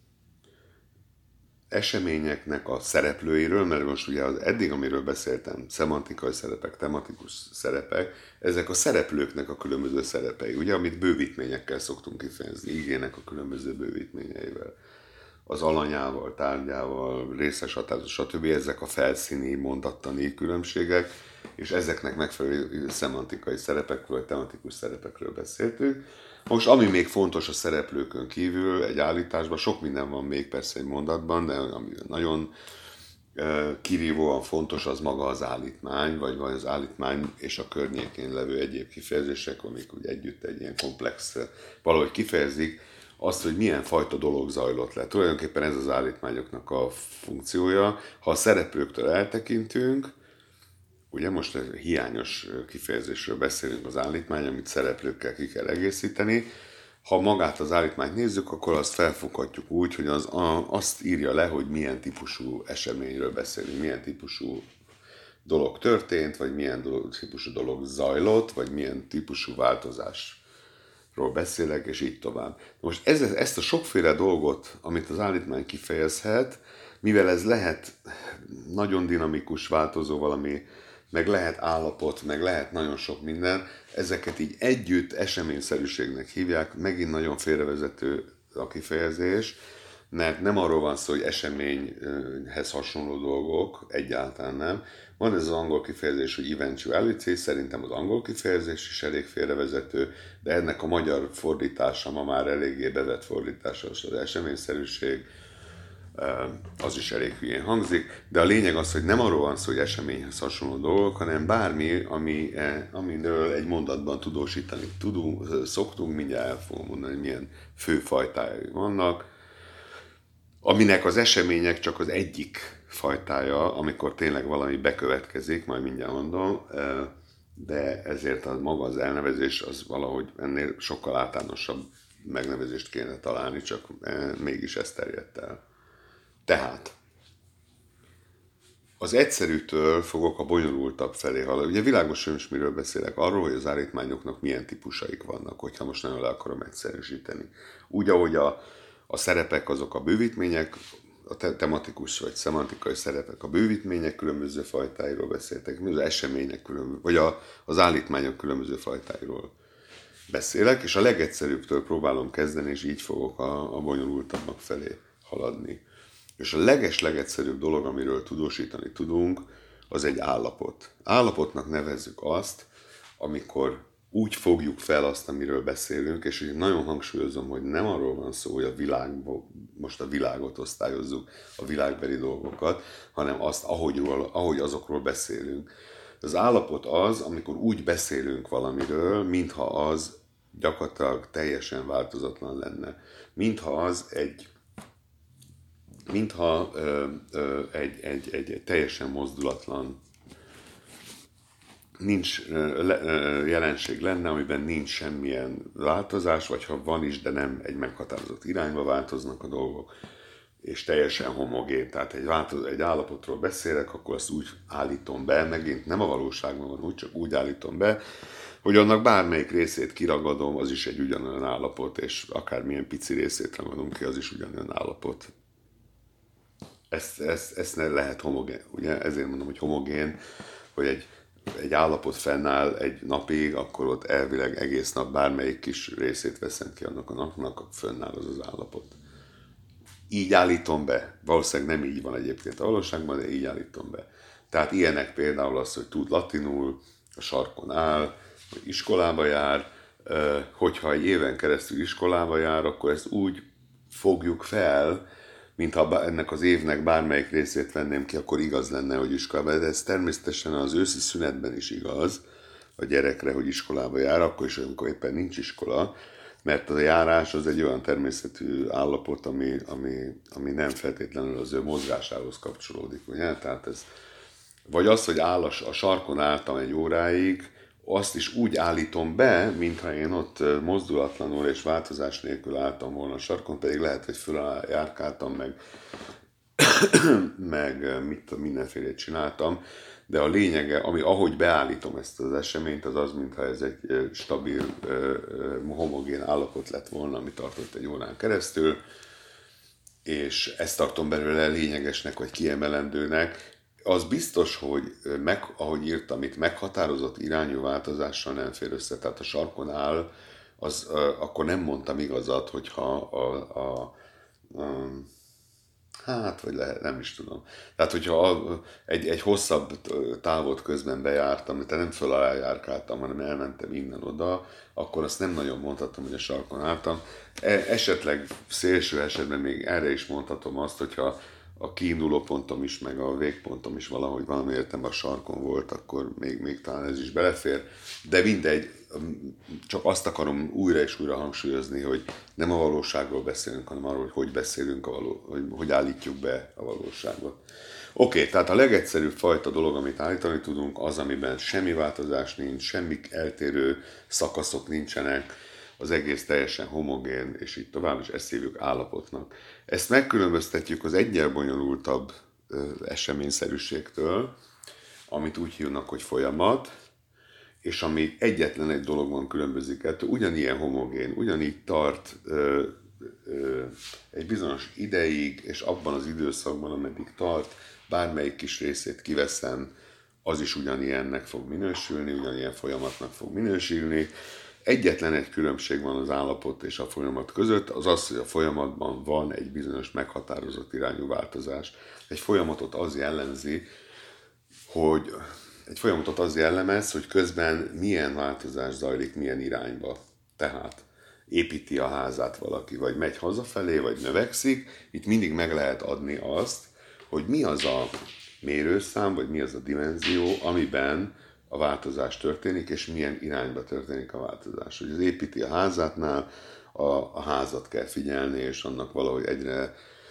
eseményeknek a szereplőiről, mert most ugye az eddig, amiről beszéltem, szemantikai szerepek, tematikus szerepek, ezek a szereplőknek a különböző szerepei, ugye, amit bővítményekkel szoktunk kifejezni, igének a különböző bővítményeivel, az alanyával, tárgyával, részes határozat, stb. Ezek a felszíni, mondattani különbségek, és ezeknek megfelelő szemantikai szerepekről, vagy tematikus szerepekről beszéltünk. Most ami még fontos a szereplőkön kívül egy állításban, sok minden van még persze egy mondatban, de ami nagyon kirívóan fontos, az maga az állítmány, vagy az állítmány és a környékén levő egyéb kifejezések, amik úgy együtt egy ilyen komplex, valahogy kifejezik azt, hogy milyen fajta dolog zajlott le. Tulajdonképpen ez az állítmányoknak a funkciója. Ha a szereplőktől eltekintünk, ugye most hiányos kifejezésről beszélünk, az állítmány, amit szereplőkkel ki kell egészíteni. Ha magát az állítmányt nézzük, akkor azt felfoghatjuk úgy, hogy az, a, azt írja le, hogy milyen típusú eseményről beszélünk, milyen típusú dolog történt, vagy milyen dolog, típusú dolog zajlott, vagy milyen típusú változásról beszélek, és így tovább. Most ez, ezt a sokféle dolgot, amit az állítmány kifejezhet, mivel ez lehet nagyon dinamikus, változó valami, meg lehet állapot, meg lehet nagyon sok minden, ezeket így együtt eseményszerűségnek hívják, megint nagyon félrevezető a kifejezés, mert nem arról van szó, hogy eseményhez hasonló dolgok, egyáltalán nem. Van ez az angol kifejezés, hogy eventuality, szerintem az angol kifejezés is elég félrevezető, de ennek a magyar fordítása ma már eléggé bevett fordítása, az eseményszerűség, az is elég hülyén hangzik, de a lényeg az, hogy nem arról van szó, hogy eseményhez hasonló dolgok, hanem bármi, ami, amiről egy mondatban tudósítani tudunk, szoktunk, mindjárt el fogom mondani, hogy milyen fő fajtájai vannak, aminek az események csak az egyik fajtája, amikor tényleg valami bekövetkezik, majd mindjárt mondom, de ezért a maga az elnevezés az valahogy ennél sokkal általánosabb megnevezést kéne találni, csak mégis ez terjedt el. Tehát, Az egyszerűtől fogok a bonyolultabb felé haladni. Ugye világosan is miről beszélek, arról, hogy az állítmányoknak milyen típusaik vannak, hogyha most nagyon le akarom egyszerűsíteni. Úgy, ahogy a, a szerepek azok a bővítmények, a te- tematikus vagy szemantikai szerepek, a bővítmények különböző fajtáiról beszéltek, az események különböző, vagy a, az állítmányok különböző fajtáiról beszélek, és a legegyszerűbbtől próbálom kezdeni, és így fogok a, a bonyolultabbak felé haladni. És a leges-legegyszerűbb dolog, amiről tudósítani tudunk, az egy állapot. Állapotnak nevezzük azt, amikor úgy fogjuk fel azt, amiről beszélünk, és én nagyon hangsúlyozom, hogy nem arról van szó, hogy a világban, most a világot osztályozzuk, a világbeli dolgokat, hanem azt, ahogy, ahogy azokról beszélünk. Az állapot az, amikor úgy beszélünk valamiről, mintha az gyakorlatilag teljesen változatlan lenne. Mintha az egy mintha ö, ö, egy, egy, egy, egy teljesen mozdulatlan nincs ö, le, ö, jelenség lenne, amiben nincs semmilyen változás, vagy ha van is, de nem egy meghatározott irányba változnak a dolgok, és teljesen homogén. Tehát egy, változ, egy állapotról beszélek, akkor azt úgy állítom be, megint nem a valóságban van úgy, csak úgy állítom be, hogy annak bármelyik részét kiragadom, az is egy ugyanolyan állapot, és akármilyen pici részét ragadunk ki, az is ugyanolyan állapot. Ezt, ezt, ezt ne lehet homogén, ugye? Ezért mondom, hogy homogén, hogy egy, egy állapot fennáll egy napig, akkor ott elvileg egész nap bármelyik kis részét veszem ki annak a napnak, fönnáll az az állapot. Így állítom be. Valószínűleg nem így van egyébként a valóságban, de így állítom be. Tehát ilyenek például az, hogy tud latinul, a sarkon áll, hogy iskolába jár, hogyha egy éven keresztül iskolába jár, akkor ezt úgy fogjuk fel, mintha ennek az évnek bármelyik részét venném ki, akkor igaz lenne, hogy iskolába. De ez természetesen az őszi szünetben is igaz a gyerekre, hogy iskolába jár, akkor is, amikor éppen nincs iskola, mert a járás az egy olyan természetű állapot, ami, ami, ami nem feltétlenül az ő mozgásához kapcsolódik. Ugye? Tehát ez, vagy az, hogy áll a, a sarkon álltam egy óráig, azt is úgy állítom be, mintha én ott mozdulatlanul és változás nélkül álltam volna a sarkon, pedig lehet, hogy följárkáltam, meg, meg mit, mindenfélét csináltam, de a lényege, ami ahogy beállítom ezt az eseményt, az az, mintha ez egy stabil, homogén állapot lett volna, ami tartott egy órán keresztül, és ezt tartom belőle lényegesnek, vagy kiemelendőnek. Az biztos, hogy meg, ahogy írtam, itt meghatározott irányú változással nem fér össze. Tehát a sarkon áll, az, akkor nem mondtam igazat, hogyha a, a, a hát, vagy lehet, nem is tudom. Tehát, hogyha egy, egy hosszabb távot közben bejártam, tehát nem föl alá járkáltam, hanem elmentem innen oda, akkor azt nem nagyon mondhatom, hogy a sarkon álltam. Esetleg szélső esetben még erre is mondhatom azt, hogyha a kiinduló pontom is, meg a végpontom is valahogy valami értem a sarkon volt, akkor még, még talán ez is belefér. De mindegy, csak azt akarom újra és újra hangsúlyozni, hogy nem a valóságról beszélünk, hanem arról, hogy hogy beszélünk, a való, hogy, hogy állítjuk be a valóságot. Oké, okay, tehát a legegyszerűbb fajta dolog, amit állítani tudunk, az, amiben semmi változás nincs, semmi eltérő szakaszok nincsenek, az egész teljesen homogén, és így tovább, és ezt hívjuk állapotnak. Ezt megkülönböztetjük az egyel bonyolultabb eseményszerűségtől, amit úgy hívnak, hogy folyamat, és ami egyetlen egy dologban különbözik ettől, ugyanilyen homogén, ugyanígy tart ö, ö, egy bizonyos ideig, és abban az időszakban, ameddig tart, bármelyik kis részét kiveszem, az is ugyanilyennek fog minősülni, ugyanilyen folyamatnak fog minősülni. Egyetlen egy különbség van az állapot és a folyamat között, az az, hogy a folyamatban van egy bizonyos meghatározott irányú változás. Egy folyamatot az jellemzi, hogy egy folyamatot az jellemez, hogy közben milyen változás zajlik, milyen irányba. Tehát építi a házát valaki, vagy megy hazafelé, vagy növekszik, itt mindig meg lehet adni azt, hogy mi az a mérőszám, vagy mi az a dimenzió, amiben a változás történik, és milyen irányba történik a változás. Hogy az építi a házátnál, a, a házat kell figyelni, és annak valahogy egyre,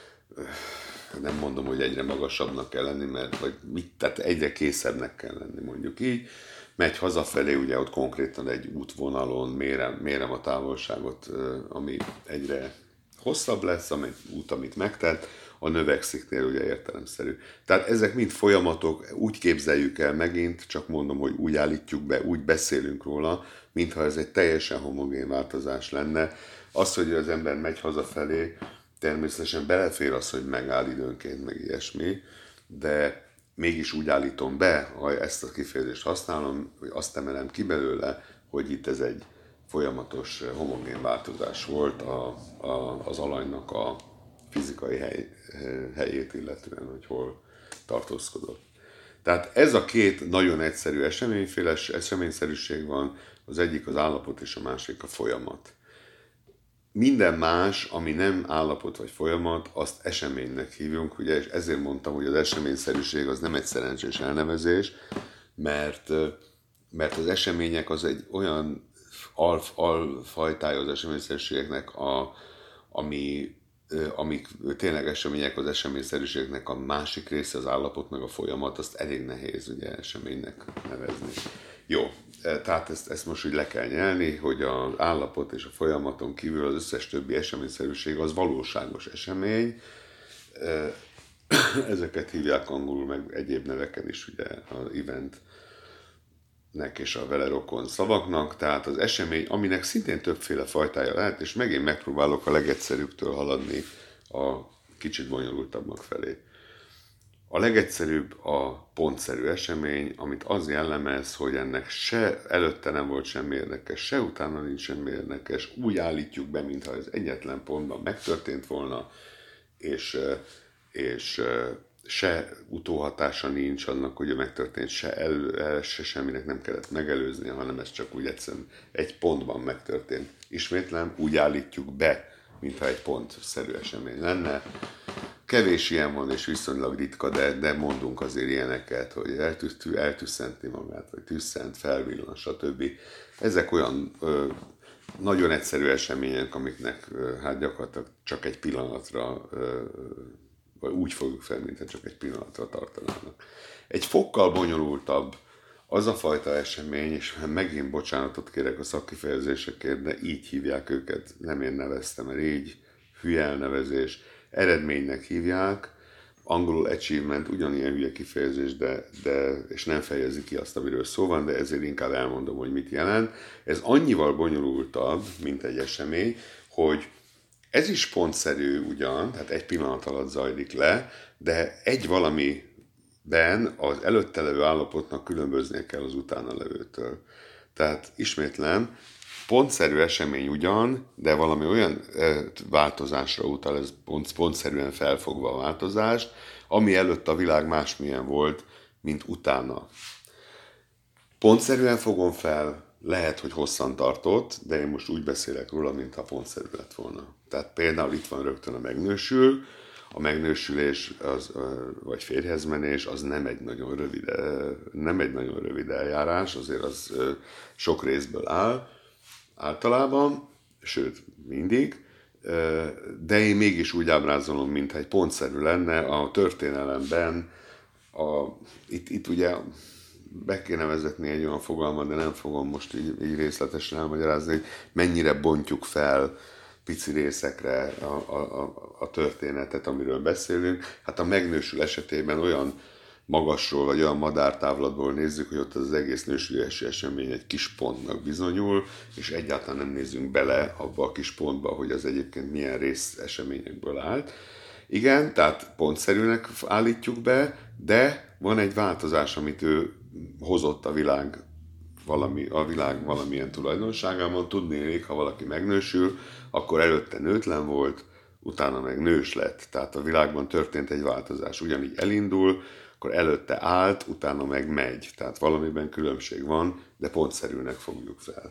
nem mondom, hogy egyre magasabbnak kell lenni, mert vagy mit, tehát egyre készebbnek kell lenni, mondjuk így. Megy hazafelé, ugye ott konkrétan egy útvonalon mérem, mérem a távolságot, ami egyre hosszabb lesz, ami út, amit megtett, a növeksziknél ugye értelemszerű. Tehát ezek mind folyamatok, úgy képzeljük el megint, csak mondom, hogy úgy állítjuk be, úgy beszélünk róla, mintha ez egy teljesen homogén változás lenne. Az, hogy az ember megy hazafelé, természetesen belefér az, hogy megáll időnként, meg ilyesmi, de mégis úgy állítom be, ha ezt a kifejezést használom, hogy azt emelem ki belőle, hogy itt ez egy folyamatos homogén változás volt a, a, az alanynak a fizikai hely, helyét illetően, hogy hol tartózkodott. Tehát ez a két nagyon egyszerű eseményféles eseményszerűség van, az egyik az állapot és a másik a folyamat. Minden más, ami nem állapot vagy folyamat, azt eseménynek hívunk, ugye, és ezért mondtam, hogy az eseményszerűség az nem egy szerencsés elnevezés, mert, mert az események az egy olyan alf, alfajtája az eseményszerűségeknek, a, ami, amik tényleg események, az eseményszerűségnek a másik része, az állapot meg a folyamat, azt elég nehéz ugye eseménynek nevezni. Jó, tehát ezt, ezt most úgy le kell nyelni, hogy az állapot és a folyamaton kívül az összes többi eseményszerűség az valóságos esemény. Ezeket hívják angolul, meg egyéb neveken is, ugye az eventnek és a vele rokon szavaknak, tehát az esemény, aminek szintén többféle fajtája lehet, és megint megpróbálok a legegyszerűbbtől haladni a kicsit bonyolultabbak felé. A legegyszerűbb a pontszerű esemény, amit az jellemez, hogy ennek se előtte nem volt semmi érdekes, se utána nincs semmi érdekes, úgy állítjuk be, mintha ez egyetlen pontban megtörtént volna, és, és se utóhatása nincs annak, hogy megtörtént, se, el, se semminek nem kellett megelőzni, hanem ez csak úgy egyszerűen egy pontban megtörtént. Ismétlem, úgy állítjuk be, mintha egy pontszerű esemény lenne. Kevés ilyen van, és viszonylag ritka, de, de mondunk azért ilyeneket, hogy eltű, eltűszenti magát, vagy tüsszent, felvillan, stb. Ezek olyan ö, nagyon egyszerű események, amiknek ö, hát gyakorlatilag csak egy pillanatra, ö, vagy úgy fogjuk fel, mintha csak egy pillanatra tartanának. Egy fokkal bonyolultabb az a fajta esemény, és megint bocsánatot kérek a szakkifejezésekért, de így hívják őket, nem én neveztem el így, hülye elnevezés, eredménynek hívják, angolul achievement ugyanilyen hülye kifejezés, de, de, és nem fejezi ki azt, amiről szó van, de ezért inkább elmondom, hogy mit jelent. Ez annyival bonyolultabb, mint egy esemény, hogy ez is pontszerű ugyan, tehát egy pillanat alatt zajlik le, de egy valamiben az előtte levő állapotnak különböznie kell az utána levőtől. Tehát ismétlem, pontszerű esemény ugyan, de valami olyan e, változásra utal, ez pont, pontszerűen felfogva a változást, ami előtt a világ másmilyen volt, mint utána. Pontszerűen fogom fel, lehet, hogy hosszan tartott, de én most úgy beszélek róla, mintha pontszerű lett volna. Tehát például itt van rögtön a megnősül, a megnősülés, az, vagy férjezmenés, az nem egy nagyon rövid, nem egy nagyon rövid eljárás, azért az sok részből áll, általában, sőt mindig, de én mégis úgy ábrázolom, mintha egy pontszerű lenne a történelemben. A, itt, itt ugye be kéne vezetni egy olyan fogalmat, de nem fogom most így, így részletesen elmagyarázni, hogy mennyire bontjuk fel pici részekre a, a, a történetet, amiről beszélünk. Hát a megnősül esetében olyan magasról, vagy olyan madártávlatból nézzük, hogy ott az egész nősülési esemény egy kis pontnak bizonyul, és egyáltalán nem nézzünk bele abba a kis pontba, hogy az egyébként milyen rész eseményekből állt. Igen, tehát pontszerűnek állítjuk be, de van egy változás, amit ő hozott a világ, valami, a világ valamilyen tulajdonságában. Tudnék, ha valaki megnősül, akkor előtte nőtlen volt, utána meg nős lett. Tehát a világban történt egy változás. Ugyanígy elindul, akkor előtte állt, utána meg megy. Tehát valamiben különbség van, de pontszerűnek fogjuk fel.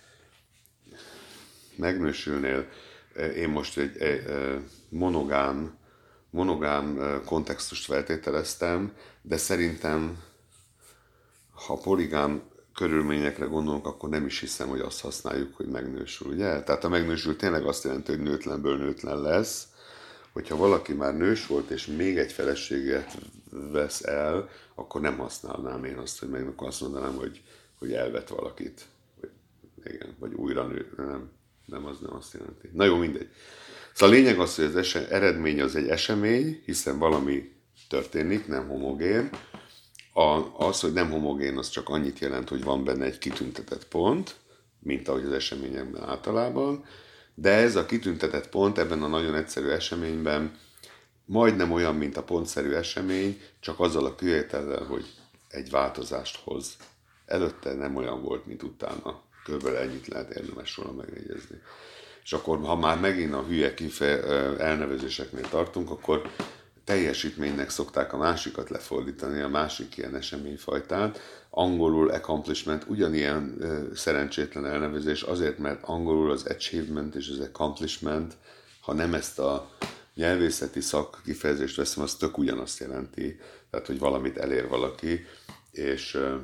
Megnősülnél én most egy, egy monogám, monogám kontextust feltételeztem, de szerintem, ha poligám körülményekre gondolunk, akkor nem is hiszem, hogy azt használjuk, hogy megnősül, ugye? Tehát a megnősül tényleg azt jelenti, hogy nőtlenből nőtlen lesz. Hogyha valaki már nős volt, és még egy feleséget vesz el, akkor nem használnám én azt, hogy meg azt mondanám, hogy, hogy elvet valakit. Vagy, igen, vagy újra nő, nem. Nem, az nem azt jelenti. Na jó, mindegy. Szóval a lényeg az, hogy az ese- eredmény az egy esemény, hiszen valami történik, nem homogén. A, az, hogy nem homogén, az csak annyit jelent, hogy van benne egy kitüntetett pont, mint ahogy az eseményekben általában, de ez a kitüntetett pont ebben a nagyon egyszerű eseményben majdnem olyan, mint a pontszerű esemény, csak azzal a kivétellel, hogy egy változást hoz. Előtte nem olyan volt, mint utána. Körülbelül ennyit lehet érdemes róla megjegyezni. És akkor, ha már megint a hülye kife- elnevezéseknél tartunk, akkor teljesítménynek szokták a másikat lefordítani, a másik ilyen eseményfajtát. Angolul accomplishment ugyanilyen ö, szerencsétlen elnevezés, azért, mert angolul az achievement és az accomplishment, ha nem ezt a nyelvészeti szak kifejezést veszem, az tök ugyanazt jelenti. Tehát, hogy valamit elér valaki, és ö,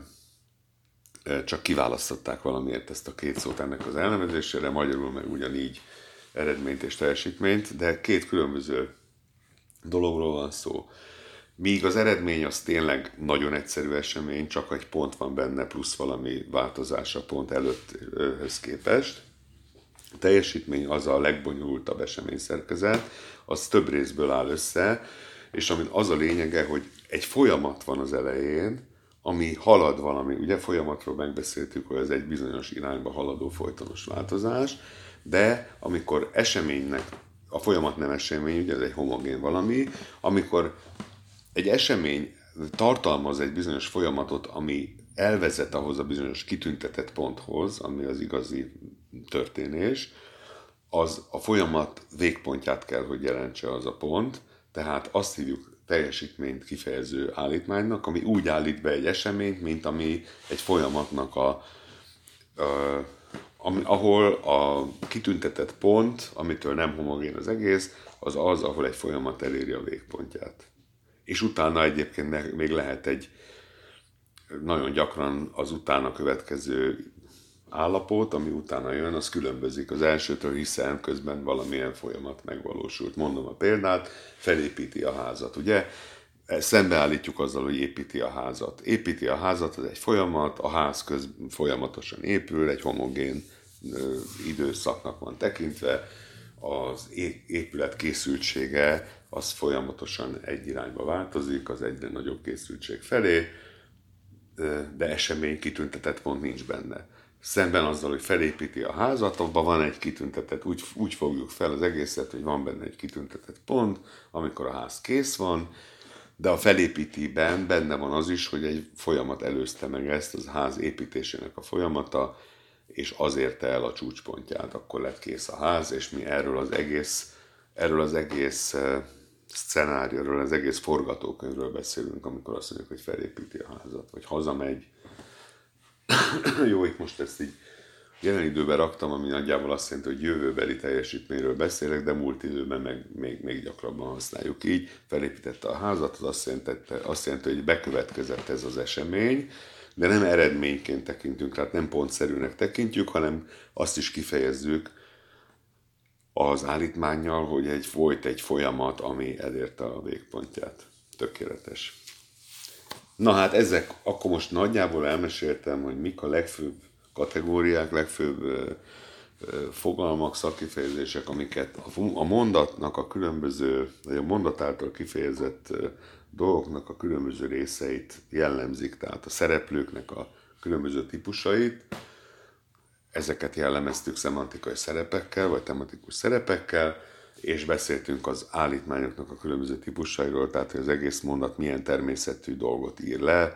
ö, csak kiválasztották valamiért ezt a két szót ennek az elnevezésére, magyarul meg ugyanígy eredményt és teljesítményt, de két különböző dologról van szó. Míg az eredmény az tényleg nagyon egyszerű esemény, csak egy pont van benne, plusz valami változás a pont előtthöz képest. A teljesítmény az a legbonyolultabb eseményszerkezet, az több részből áll össze, és amin az a lényege, hogy egy folyamat van az elején, ami halad valami, ugye folyamatról megbeszéltük, hogy ez egy bizonyos irányba haladó folytonos változás, de amikor eseménynek, a folyamat nem esemény, ugye ez egy homogén valami, amikor egy esemény tartalmaz egy bizonyos folyamatot, ami elvezet ahhoz a bizonyos kitüntetett ponthoz, ami az igazi történés, az a folyamat végpontját kell, hogy jelentse az a pont, tehát azt hívjuk teljesítményt kifejező állítmánynak, ami úgy állít be egy eseményt, mint ami egy folyamatnak a, a ami, ahol a kitüntetett pont, amitől nem homogén az egész, az az, ahol egy folyamat eléri a végpontját. És utána egyébként még lehet egy nagyon gyakran az utána következő állapot, ami utána jön, az különbözik az elsőtől, hiszen közben valamilyen folyamat megvalósult. Mondom a példát, felépíti a házat, ugye? Szembeállítjuk azzal, hogy építi a házat. Építi a házat, ez egy folyamat, a ház köz folyamatosan épül, egy homogén ö, időszaknak van tekintve, az épület készültsége az folyamatosan egy irányba változik, az egyre nagyobb készültség felé, de esemény kitüntetett pont nincs benne. Szemben azzal, hogy felépíti a házat, abban van egy kitüntetett, úgy, úgy fogjuk fel az egészet, hogy van benne egy kitüntetett pont, amikor a ház kész van, de a felépítiben benne van az is, hogy egy folyamat előzte meg ezt, az ház építésének a folyamata, és az érte el a csúcspontját, akkor lett kész a ház, és mi erről az egész, erről az egész szcenárióról, az egész forgatókönyvről beszélünk, amikor azt mondjuk, hogy felépíti a házat, vagy hazamegy. Jó, itt most ezt így jelen időben raktam, ami nagyjából azt jelenti, hogy jövőbeli teljesítményről beszélek, de múlt időben meg még, még gyakrabban használjuk így. Felépítette a házat, az azt jelenti, azt jelenti, hogy bekövetkezett ez az esemény, de nem eredményként tekintünk, tehát nem pontszerűnek tekintjük, hanem azt is kifejezzük az állítmánnyal, hogy egy volt egy folyamat, ami elérte a végpontját. Tökéletes. Na hát ezek, akkor most nagyjából elmeséltem, hogy mik a legfőbb kategóriák, legfőbb ö, ö, fogalmak, szakkifejezések, amiket a, a mondatnak a különböző, vagy a mondat által kifejezett ö, dolgoknak a különböző részeit jellemzik, tehát a szereplőknek a különböző típusait. Ezeket jellemeztük szemantikai szerepekkel, vagy tematikus szerepekkel, és beszéltünk az állítmányoknak a különböző típusairól, tehát hogy az egész mondat milyen természetű dolgot ír le,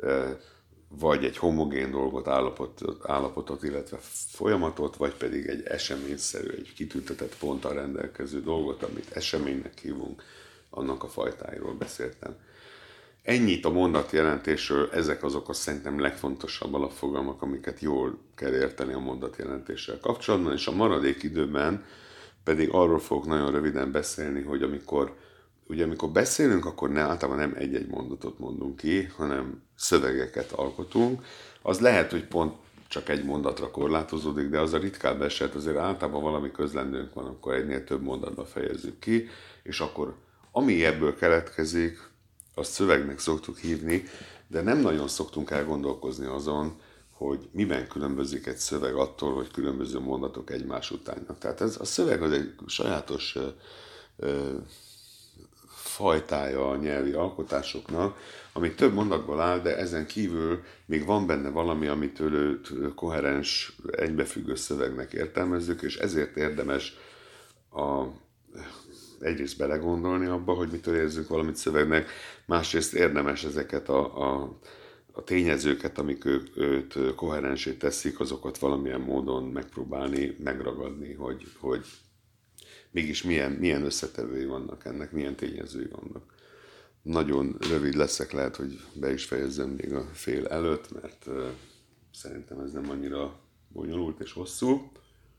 vagy egy homogén dolgot, állapotot, állapotot, illetve folyamatot, vagy pedig egy eseményszerű, egy kitüntetett ponttal rendelkező dolgot, amit eseménynek hívunk, annak a fajtáiról beszéltem. Ennyit a mondatjelentésről, ezek azok a szerintem legfontosabb alapfogalmak, amiket jól kell érteni a mondatjelentéssel kapcsolatban, és a maradék időben pedig arról fogok nagyon röviden beszélni, hogy amikor, ugye amikor beszélünk, akkor ne, általában nem egy-egy mondatot mondunk ki, hanem szövegeket alkotunk. Az lehet, hogy pont csak egy mondatra korlátozódik, de az a ritkább eset, azért általában valami közlendőnk van, akkor egynél több mondatba fejezzük ki, és akkor ami ebből keletkezik, azt szövegnek szoktuk hívni, de nem nagyon szoktunk elgondolkozni azon, hogy miben különbözik egy szöveg attól, hogy különböző mondatok egymás utánnak. Tehát ez, a szöveg az egy sajátos ö, ö, fajtája a nyelvi alkotásoknak, ami több mondatból áll, de ezen kívül még van benne valami, amitől őt koherens, egybefüggő szövegnek értelmezzük, és ezért érdemes a, egyrészt belegondolni abba, hogy mitől érzünk valamit szövegnek, másrészt érdemes ezeket a, a, a tényezőket, amik ő, őt koherensé teszik, azokat valamilyen módon megpróbálni, megragadni, hogy, hogy mégis milyen, milyen összetevői vannak ennek, milyen tényezői vannak. Nagyon rövid leszek, lehet, hogy be is fejezzem még a fél előtt, mert uh, szerintem ez nem annyira bonyolult és hosszú.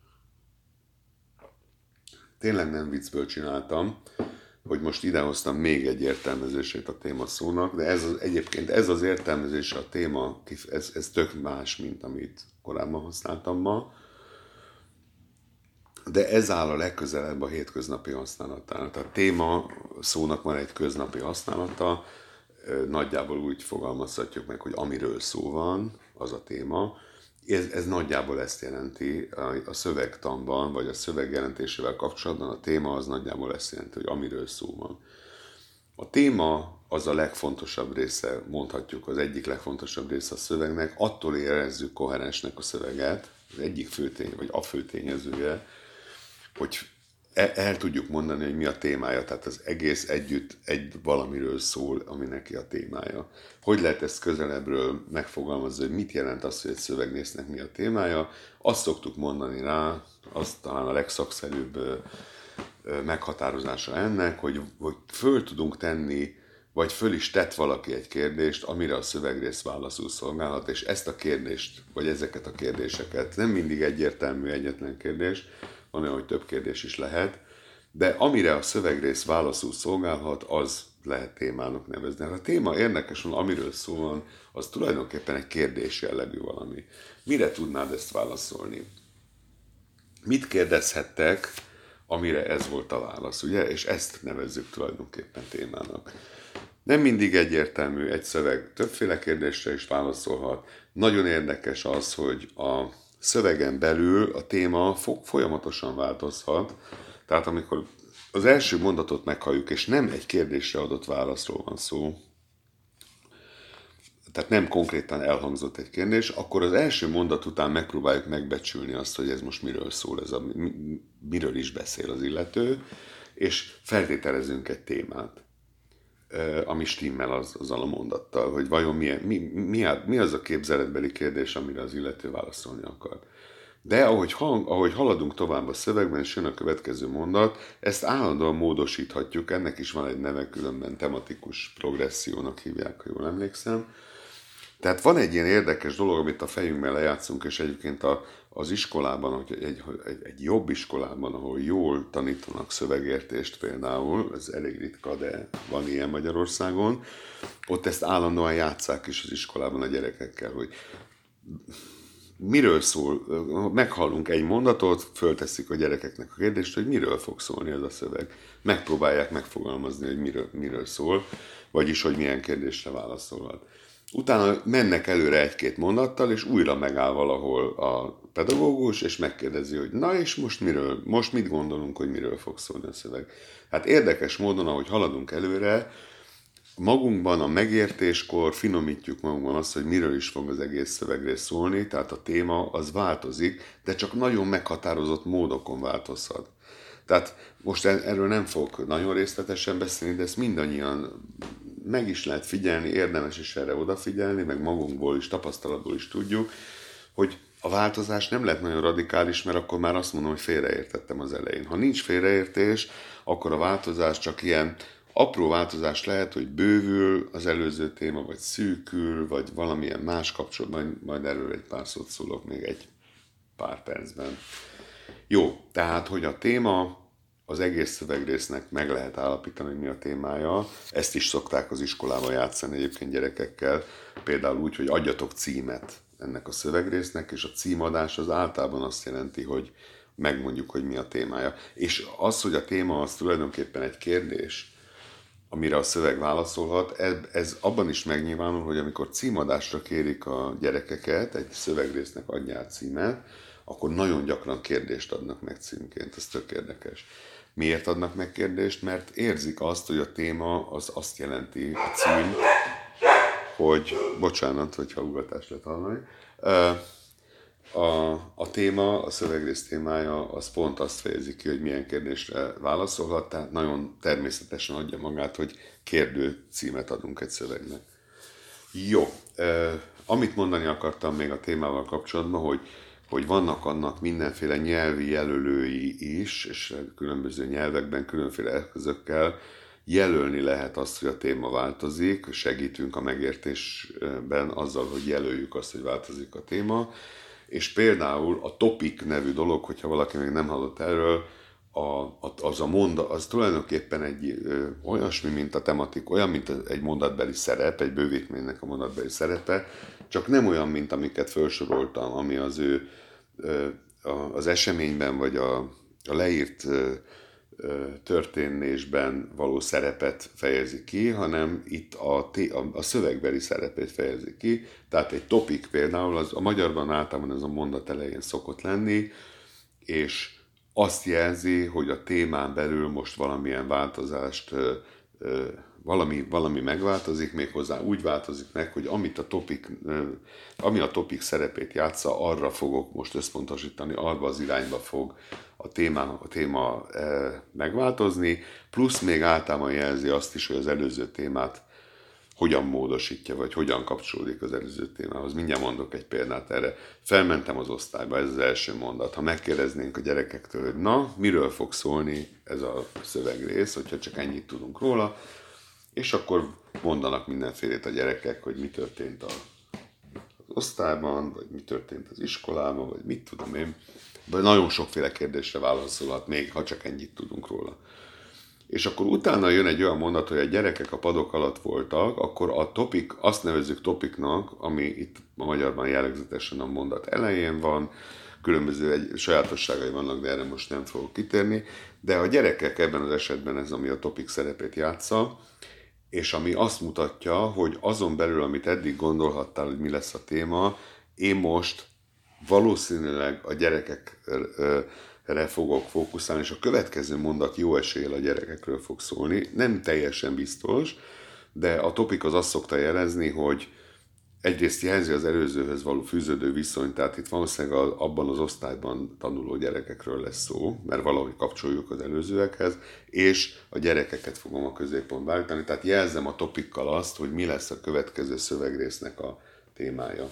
Tényleg nem viccből csináltam, hogy most idehoztam még egy értelmezését a téma szónak, de ez az, egyébként ez az értelmezése a téma, ez, ez tök más, mint amit korábban használtam ma. De ez áll a legközelebb a hétköznapi használatára. Tehát téma szónak van egy köznapi használata, nagyjából úgy fogalmazhatjuk meg, hogy amiről szó van, az a téma. Ez, ez nagyjából ezt jelenti a szövegtanban, vagy a szöveg jelentésével kapcsolatban. A téma az nagyjából ezt jelenti, hogy amiről szó van. A téma az a legfontosabb része, mondhatjuk az egyik legfontosabb része a szövegnek, attól érezzük koherensnek a szöveget, az egyik főtény, vagy a főtényezője, hogy el, el tudjuk mondani, hogy mi a témája, tehát az egész együtt egy valamiről szól, ami neki a témája. Hogy lehet ezt közelebbről megfogalmazni, hogy mit jelent az, hogy egy szövegrésznek mi a témája? Azt szoktuk mondani rá, az talán a legszakszerűbb meghatározása ennek, hogy, hogy föl tudunk tenni, vagy föl is tett valaki egy kérdést, amire a szövegrész válaszul szolgálhat, és ezt a kérdést, vagy ezeket a kérdéseket, nem mindig egyértelmű egyetlen kérdés, van olyan, hogy több kérdés is lehet, de amire a szövegrész válaszul szolgálhat, az lehet témának nevezni. Ha a téma érdekes van, amiről szó van, az tulajdonképpen egy kérdés jellegű valami. Mire tudnád ezt válaszolni? Mit kérdezhettek, amire ez volt a válasz, ugye? És ezt nevezzük tulajdonképpen témának. Nem mindig egyértelmű, egy szöveg többféle kérdésre is válaszolhat. Nagyon érdekes az, hogy a szövegen belül a téma folyamatosan változhat. Tehát amikor az első mondatot meghalljuk, és nem egy kérdésre adott válaszról van szó, tehát nem konkrétan elhangzott egy kérdés, akkor az első mondat után megpróbáljuk megbecsülni azt, hogy ez most miről szól, ez a, miről is beszél az illető, és feltételezünk egy témát, ami stimmel az, azzal a mondattal, hogy vajon milyen, mi, mi, mi az a képzeletbeli kérdés, amire az illető válaszolni akar. De ahogy, hang, ahogy haladunk tovább a szövegben, és jön a következő mondat, ezt állandóan módosíthatjuk, ennek is van egy neve, különben tematikus progressziónak hívják, ha jól emlékszem. Tehát van egy ilyen érdekes dolog, amit a fejünkben lejátszunk, és egyébként a, az iskolában, hogy egy, egy, egy jobb iskolában, ahol jól tanítanak szövegértést például, ez elég ritka, de van ilyen Magyarországon, ott ezt állandóan játsszák is az iskolában a gyerekekkel, hogy miről szól, meghallunk egy mondatot, fölteszik a gyerekeknek a kérdést, hogy miről fog szólni ez a szöveg. Megpróbálják megfogalmazni, hogy miről, miről szól, vagyis, hogy milyen kérdésre válaszolhat. Utána mennek előre egy-két mondattal, és újra megáll valahol a pedagógus, és megkérdezi, hogy na és most miről, most mit gondolunk, hogy miről fog szólni a szöveg. Hát érdekes módon, ahogy haladunk előre, magunkban a megértéskor finomítjuk magunkban azt, hogy miről is fog az egész szövegrész szólni, tehát a téma az változik, de csak nagyon meghatározott módokon változhat. Tehát most erről nem fogok nagyon részletesen beszélni, de ezt mindannyian meg is lehet figyelni, érdemes is erre odafigyelni, meg magunkból is, tapasztalatból is tudjuk, hogy a változás nem lehet nagyon radikális, mert akkor már azt mondom, hogy félreértettem az elején. Ha nincs félreértés, akkor a változás csak ilyen apró változás lehet, hogy bővül az előző téma, vagy szűkül, vagy valamilyen más kapcsolat, majd, majd erről egy pár szót szólok még egy pár percben. Jó, tehát, hogy a téma az egész szövegrésznek meg lehet állapítani, hogy mi a témája. Ezt is szokták az iskolában játszani egyébként gyerekekkel, például úgy, hogy adjatok címet ennek a szövegrésznek, és a címadás az általában azt jelenti, hogy megmondjuk, hogy mi a témája. És az, hogy a téma az tulajdonképpen egy kérdés, amire a szöveg válaszolhat. Ez, ez abban is megnyilvánul, hogy amikor címadásra kérik a gyerekeket, egy szövegrésznek adják címet, akkor nagyon gyakran kérdést adnak meg címként. Ez tök érdekes. Miért adnak meg kérdést? Mert érzik azt, hogy a téma az azt jelenti, a cím, hogy, bocsánat, hogyha ugatás lett hallani, a, a téma, a szövegrész témája az pont azt fejezi ki, hogy milyen kérdésre válaszolhat, tehát nagyon természetesen adja magát, hogy kérdő címet adunk egy szövegnek. Jó, eh, amit mondani akartam még a témával kapcsolatban, hogy, hogy vannak annak mindenféle nyelvi jelölői is, és különböző nyelvekben, különféle eszközökkel jelölni lehet azt, hogy a téma változik, segítünk a megértésben azzal, hogy jelöljük azt, hogy változik a téma, és például a topic nevű dolog, hogyha valaki még nem hallott erről, a, az a mondat, az tulajdonképpen egy ö, olyasmi, mint a tematik, olyan, mint egy mondatbeli szerep, egy bővítménynek a mondatbeli szerepe, csak nem olyan, mint amiket felsoroltam, ami az ő ö, a, az eseményben, vagy a, a leírt ö, ö, történésben való szerepet fejezi ki, hanem itt a, a, a szövegbeli szerepét fejezi ki. Tehát egy topik például, az, a magyarban általában ez a mondat elején szokott lenni, és azt jelzi, hogy a témán belül most valamilyen változást, valami, valami megváltozik, méghozzá úgy változik meg, hogy amit a topik, ami a topik szerepét játsza, arra fogok most összpontosítani, arra az irányba fog a téma, a téma megváltozni, plusz még általában jelzi azt is, hogy az előző témát hogyan módosítja, vagy hogyan kapcsolódik az előző témához. Mindjárt mondok egy példát erre. Felmentem az osztályba, ez az első mondat. Ha megkérdeznénk a gyerekektől, hogy na, miről fog szólni ez a szövegrész, hogyha csak ennyit tudunk róla, és akkor mondanak mindenfélét a gyerekek, hogy mi történt az osztályban, vagy mi történt az iskolában, vagy mit tudom én. Vagy nagyon sokféle kérdésre válaszolhat még, ha csak ennyit tudunk róla. És akkor utána jön egy olyan mondat, hogy a gyerekek a padok alatt voltak, akkor a topik, azt nevezzük topiknak, ami itt a magyarban jellegzetesen a mondat elején van, különböző egy, sajátosságai vannak, de erre most nem fogok kitérni, de a gyerekek ebben az esetben ez, ami a topik szerepét játsza, és ami azt mutatja, hogy azon belül, amit eddig gondolhattál, hogy mi lesz a téma, én most valószínűleg a gyerekekre fogok fókuszálni, és a következő mondat jó eséllyel a gyerekekről fog szólni. Nem teljesen biztos, de a topik az azt szokta jelezni, hogy egyrészt jelzi az előzőhöz való fűződő viszonyt, tehát itt valószínűleg abban az osztályban tanuló gyerekekről lesz szó, mert valahogy kapcsoljuk az előzőekhez, és a gyerekeket fogom a középpontba állítani, tehát jelzem a topikkal azt, hogy mi lesz a következő szövegrésznek a témája.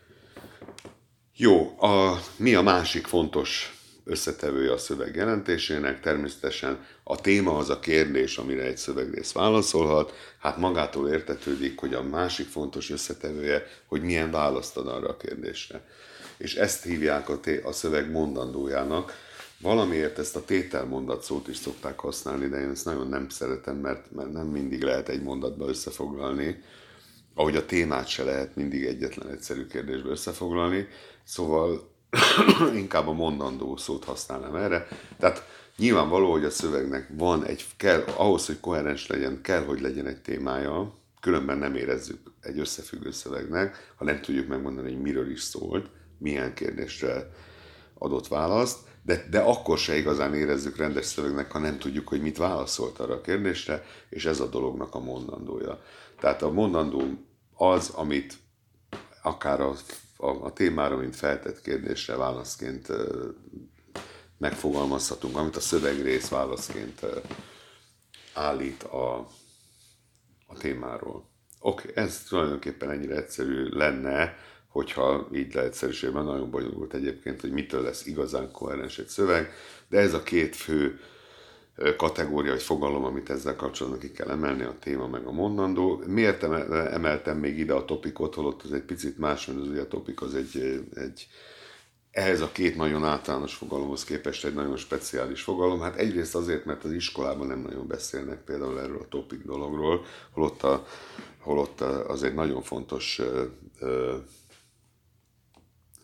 Jó, a, mi a másik fontos összetevője a szöveg jelentésének? Természetesen a téma az a kérdés, amire egy szövegrész válaszolhat. Hát magától értetődik, hogy a másik fontos összetevője, hogy milyen választ ad arra a kérdésre. És ezt hívják a, té- a szöveg mondandójának. Valamiért ezt a tételmondat szót is szokták használni, de én ezt nagyon nem szeretem, mert, mert nem mindig lehet egy mondatba összefoglalni, ahogy a témát se lehet mindig egyetlen egyszerű kérdésbe összefoglalni, szóval inkább a mondandó szót használnám erre. Tehát nyilvánvaló, hogy a szövegnek van egy, kell, ahhoz, hogy koherens legyen, kell, hogy legyen egy témája, különben nem érezzük egy összefüggő szövegnek, ha nem tudjuk megmondani, hogy miről is szólt, milyen kérdésre adott választ, de, de akkor se igazán érezzük rendes szövegnek, ha nem tudjuk, hogy mit válaszolt arra a kérdésre, és ez a dolognak a mondandója. Tehát a mondandó az, amit akár a, a, a témára, mint feltett kérdésre válaszként uh, megfogalmazhatunk, amit a szövegrész válaszként uh, állít a, a témáról. Oké, okay, ez tulajdonképpen ennyire egyszerű lenne, hogyha így leegyszerűsében nagyon bonyolult egyébként, hogy mitől lesz igazán koherens egy szöveg, de ez a két fő kategória vagy fogalom, amit ezzel kapcsolatban ki kell emelni, a téma meg a mondandó. Miért emeltem még ide a topikot, holott ez egy picit más, mert az ugye a topik az egy, egy ehhez a két nagyon általános fogalomhoz képest egy nagyon speciális fogalom. Hát egyrészt azért, mert az iskolában nem nagyon beszélnek például erről a topik dologról, holott, a, holott az egy nagyon fontos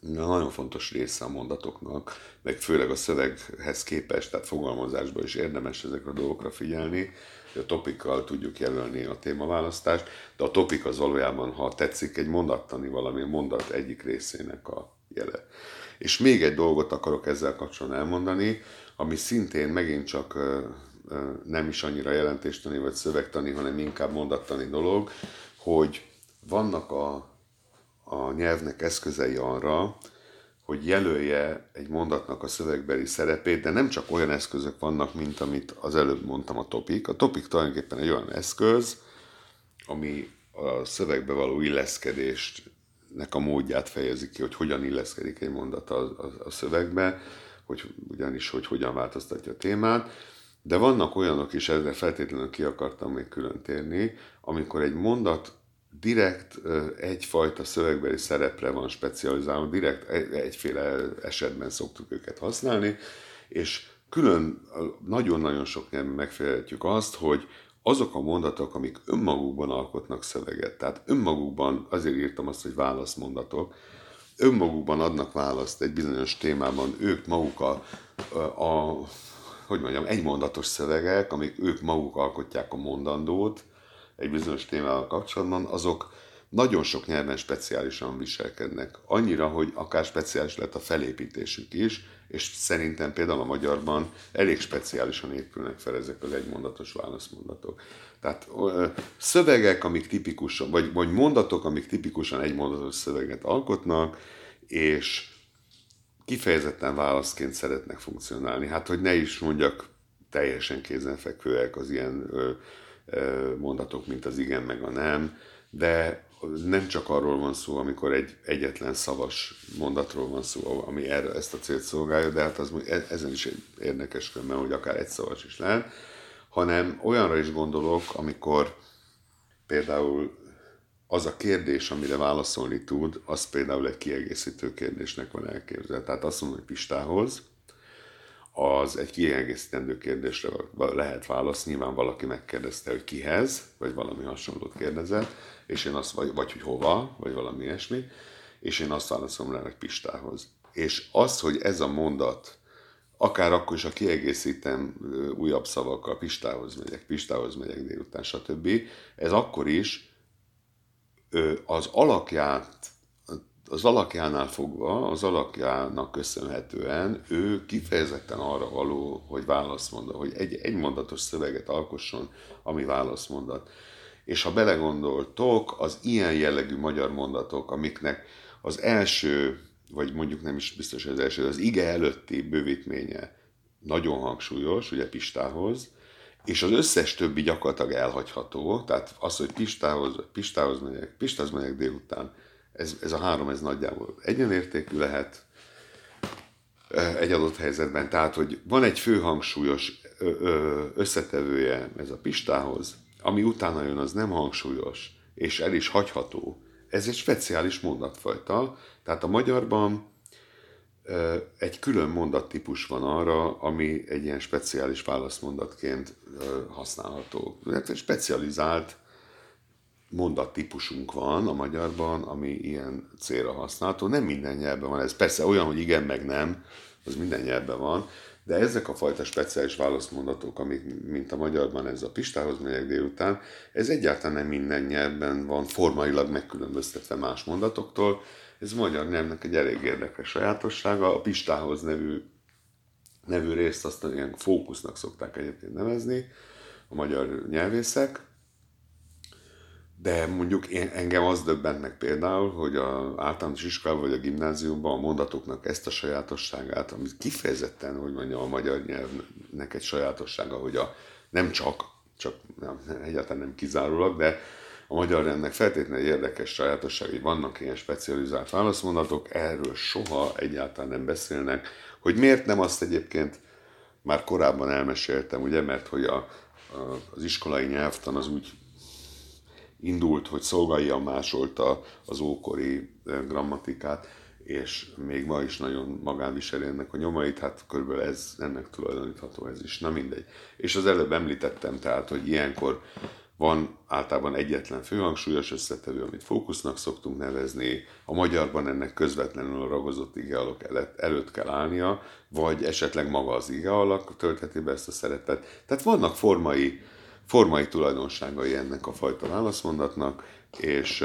nagyon fontos része a mondatoknak, meg főleg a szöveghez képest, tehát fogalmazásban is érdemes ezekre a dolgokra figyelni. A topikkal tudjuk jelölni a témaválasztást, de a topik az valójában, ha tetszik, egy mondattani valami mondat egyik részének a jele. És még egy dolgot akarok ezzel kapcsolatban elmondani, ami szintén megint csak nem is annyira jelentéstani vagy szövegtani, hanem inkább mondattani dolog, hogy vannak a, a nyelvnek eszközei arra, hogy jelölje egy mondatnak a szövegbeli szerepét, de nem csak olyan eszközök vannak, mint amit az előbb mondtam, a topik. A topik tulajdonképpen egy olyan eszköz, ami a szövegbe való illeszkedésnek a módját fejezi ki, hogy hogyan illeszkedik egy mondat a, a, a szövegbe, hogy ugyanis, hogy hogyan változtatja a témát. De vannak olyanok is, ezzel feltétlenül ki akartam még külön térni, amikor egy mondat direkt egyfajta szövegbeli szerepre van specializálva, direkt egyféle esetben szoktuk őket használni, és külön nagyon-nagyon sok nyelven megfigyelhetjük azt, hogy azok a mondatok, amik önmagukban alkotnak szöveget, tehát önmagukban, azért írtam azt, hogy válaszmondatok, önmagukban adnak választ egy bizonyos témában, ők maguk a, a hogy mondjam, egymondatos szövegek, amik ők maguk alkotják a mondandót egy bizonyos témával kapcsolatban, azok nagyon sok nyelven speciálisan viselkednek. Annyira, hogy akár speciális lett a felépítésük is, és szerintem például a magyarban elég speciálisan épülnek fel ezek az egymondatos válaszmondatok. Tehát szövegek, amik tipikusan, vagy, vagy mondatok, amik tipikusan egymondatos szöveget alkotnak, és kifejezetten válaszként szeretnek funkcionálni. Hát, hogy ne is mondjak teljesen kézenfekvőek az ilyen ö, ö, mondatok, mint az igen meg a nem, de nem csak arról van szó, amikor egy egyetlen szavas mondatról van szó, ami erre, ezt a célt szolgálja, de hát az, ezen is egy érdekes különben, hogy akár egy szavas is lehet, hanem olyanra is gondolok, amikor például az a kérdés, amire válaszolni tud, az például egy kiegészítő kérdésnek van elképzelve. Tehát azt mondom, hogy Pistához, az egy kiegészítendő kérdésre lehet válasz. Nyilván valaki megkérdezte, hogy kihez, vagy valami hasonlót kérdezett, és én azt, vagy, vagy hogy hova, vagy valami ilyesmi, és én azt válaszolom rá, hogy Pistához. És az, hogy ez a mondat, akár akkor is, ha kiegészítem újabb szavakkal, Pistához megyek, Pistához megyek délután, stb. Ez akkor is az alakját, az alakjánál fogva, az alakjának köszönhetően ő kifejezetten arra való, hogy válaszmondat, hogy egy, egy mondatos szöveget alkosson, ami válaszmondat. És ha belegondoltok, az ilyen jellegű magyar mondatok, amiknek az első, vagy mondjuk nem is biztos, hogy az első, az ige előtti bővítménye nagyon hangsúlyos, ugye Pistához, és az összes többi gyakorlatilag elhagyható, tehát az, hogy Pistához, Pistához megyek, Pistához megyek délután, ez, ez a három, ez nagyjából egyenértékű lehet egy adott helyzetben. Tehát, hogy van egy főhangsúlyos összetevője ez a Pistához, ami utána jön, az nem hangsúlyos, és el is hagyható. Ez egy speciális mondatfajta, tehát a magyarban egy külön mondattípus van arra, ami egy ilyen speciális válaszmondatként használható. Egy specializált mondattípusunk van a magyarban, ami ilyen célra használható. Nem minden nyelvben van ez. Persze olyan, hogy igen, meg nem, az minden nyelvben van, de ezek a fajta speciális válaszmondatok, amik, mint a magyarban ez a Pistához megyek délután, ez egyáltalán nem minden nyelvben van formailag megkülönböztetve más mondatoktól. Ez a magyar nyelvnek egy elég érdekes sajátossága. A Pistához nevű, nevű részt azt ilyen fókusznak szokták egyébként nevezni a magyar nyelvészek. De mondjuk én, engem az döbbent meg például, hogy az általános iskolában vagy a gimnáziumban a mondatoknak ezt a sajátosságát, amit kifejezetten, hogy mondjam, a magyar nyelvnek egy sajátossága, hogy a, nem csak, csak nem, egyáltalán nem kizárólag, de a magyar nyelvnek feltétlenül egy érdekes sajátosság, hogy vannak ilyen specializált válaszmondatok, erről soha egyáltalán nem beszélnek, hogy miért nem, azt egyébként már korábban elmeséltem, ugye, mert hogy a, a, az iskolai nyelvtan az úgy indult, hogy Szolgai másolta az ókori grammatikát, és még ma is nagyon magán viseli ennek a nyomait, hát körülbelül ez, ennek tulajdonítható ez is, na mindegy. És az előbb említettem tehát, hogy ilyenkor Van általában egyetlen főhangsúlyos összetevő, amit fókusznak szoktunk nevezni, a magyarban ennek közvetlenül a ragozott igealak előtt kell állnia, vagy esetleg maga az igealak töltheti be ezt a szerepet. Tehát vannak formai, formai tulajdonságai ennek a fajta válaszmondatnak, és,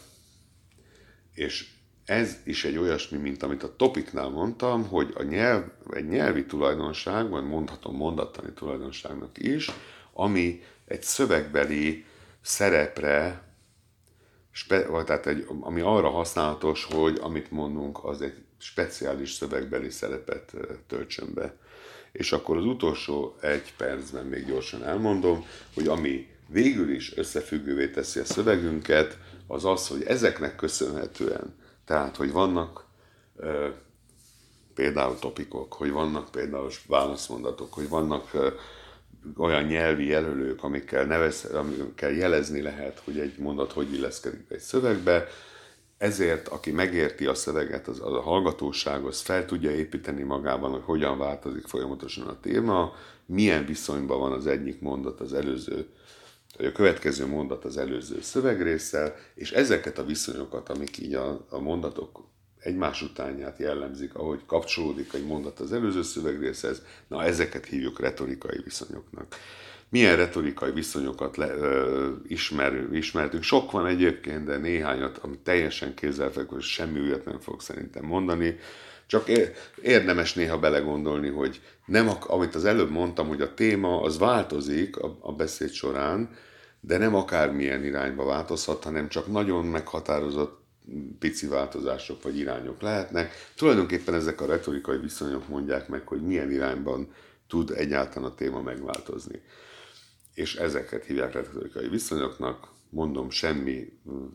és ez is egy olyasmi, mint amit a topiknál mondtam, hogy a nyelv, egy nyelvi tulajdonság, vagy mondhatom mondattani tulajdonságnak is, ami egy szövegbeli szerepre, spe, vagy tehát egy, ami arra használatos, hogy amit mondunk, az egy speciális szövegbeli szerepet töltsön be. És akkor az utolsó egy percben még gyorsan elmondom, hogy ami végül is összefüggővé teszi a szövegünket, az az, hogy ezeknek köszönhetően, tehát, hogy vannak e, például topikok, hogy vannak például válaszmondatok, hogy vannak e, olyan nyelvi jelölők, amikkel, nevez, amikkel jelezni lehet, hogy egy mondat hogy illeszkedik egy szövegbe, ezért, aki megérti a szöveget, az, az a hallgatóság, az fel tudja építeni magában, hogy hogyan változik folyamatosan a téma, milyen viszonyban van az egyik mondat az előző, vagy a következő mondat az előző szövegrésszel, és ezeket a viszonyokat, amik így a, a mondatok egymás utánját jellemzik, ahogy kapcsolódik egy mondat az előző szövegrészhez, na ezeket hívjuk retorikai viszonyoknak. Milyen retorikai viszonyokat le, ö, ismer, ismertünk? Sok van egyébként, de néhányat, ami teljesen kézzelfekvő, semmi újat nem fog szerintem mondani. Csak érdemes néha belegondolni, hogy nem, amit az előbb mondtam, hogy a téma az változik a, a beszéd során, de nem akármilyen irányba változhat, hanem csak nagyon meghatározott pici változások vagy irányok lehetnek. Tulajdonképpen ezek a retorikai viszonyok mondják meg, hogy milyen irányban tud egyáltalán a téma megváltozni. És ezeket hívják retorikai viszonyoknak. Mondom, semmi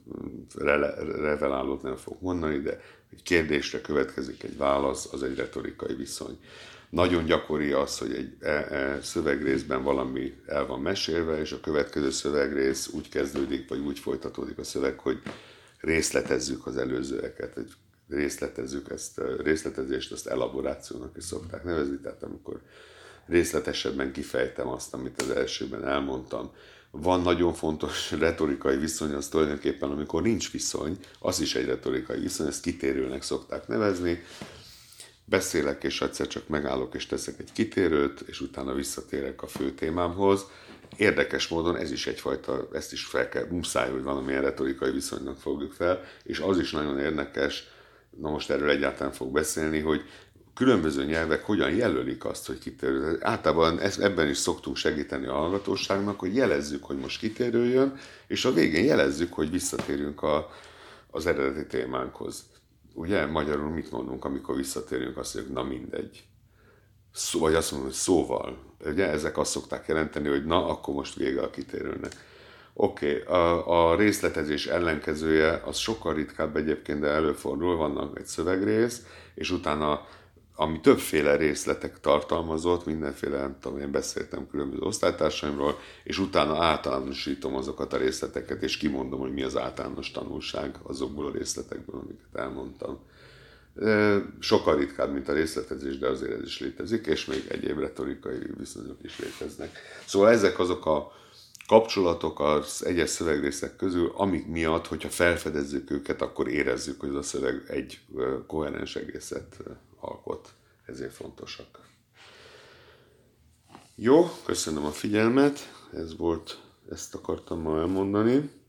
revelálót nem fogok mondani, de egy kérdésre következik egy válasz, az egy retorikai viszony. Nagyon gyakori az, hogy egy e, e, szövegrészben valami el van mesélve, és a következő szövegrész úgy kezdődik, vagy úgy folytatódik a szöveg, hogy részletezzük az előzőeket, hogy részletezzük ezt, részletezést, azt elaborációnak is szokták nevezni, tehát amikor részletesebben kifejtem azt, amit az elsőben elmondtam. Van nagyon fontos retorikai viszony, az tulajdonképpen, amikor nincs viszony, az is egy retorikai viszony, ezt kitérőnek szokták nevezni. Beszélek, és egyszer csak megállok, és teszek egy kitérőt, és utána visszatérek a fő témámhoz. Érdekes módon ez is egyfajta, ezt is fel kell, muszáj, hogy valamilyen retorikai viszonynak fogjuk fel, és az is nagyon érdekes, na most erről egyáltalán fog beszélni, hogy különböző nyelvek hogyan jelölik azt, hogy kitérő. Általában ebben is szoktunk segíteni a hallgatóságnak, hogy jelezzük, hogy most kitérő jön, és a végén jelezzük, hogy visszatérünk a, az eredeti témánkhoz. Ugye magyarul mit mondunk, amikor visszatérünk, azt mondjuk, na mindegy. Szó, vagy azt mondom, hogy szóval. Ugye ezek azt szokták jelenteni, hogy na, akkor most vége a kitérőnek. Oké, okay. a, a részletezés ellenkezője, az sokkal ritkább egyébként, de előfordul, vannak egy szövegrész, és utána ami többféle részletek tartalmazott, mindenféle, nem tudom, én beszéltem különböző osztálytársaimról, és utána általánosítom azokat a részleteket, és kimondom, hogy mi az általános tanulság azokból a részletekből, amiket elmondtam. Sokkal ritkább, mint a részletezés, de azért ez is létezik, és még egyéb retorikai viszonyok is léteznek. Szóval ezek azok a kapcsolatok az egyes szövegrészek közül, amik miatt, hogyha felfedezzük őket, akkor érezzük, hogy az a szöveg egy koherens egészet alkot. Ezért fontosak. Jó, köszönöm a figyelmet, ez volt, ezt akartam ma elmondani.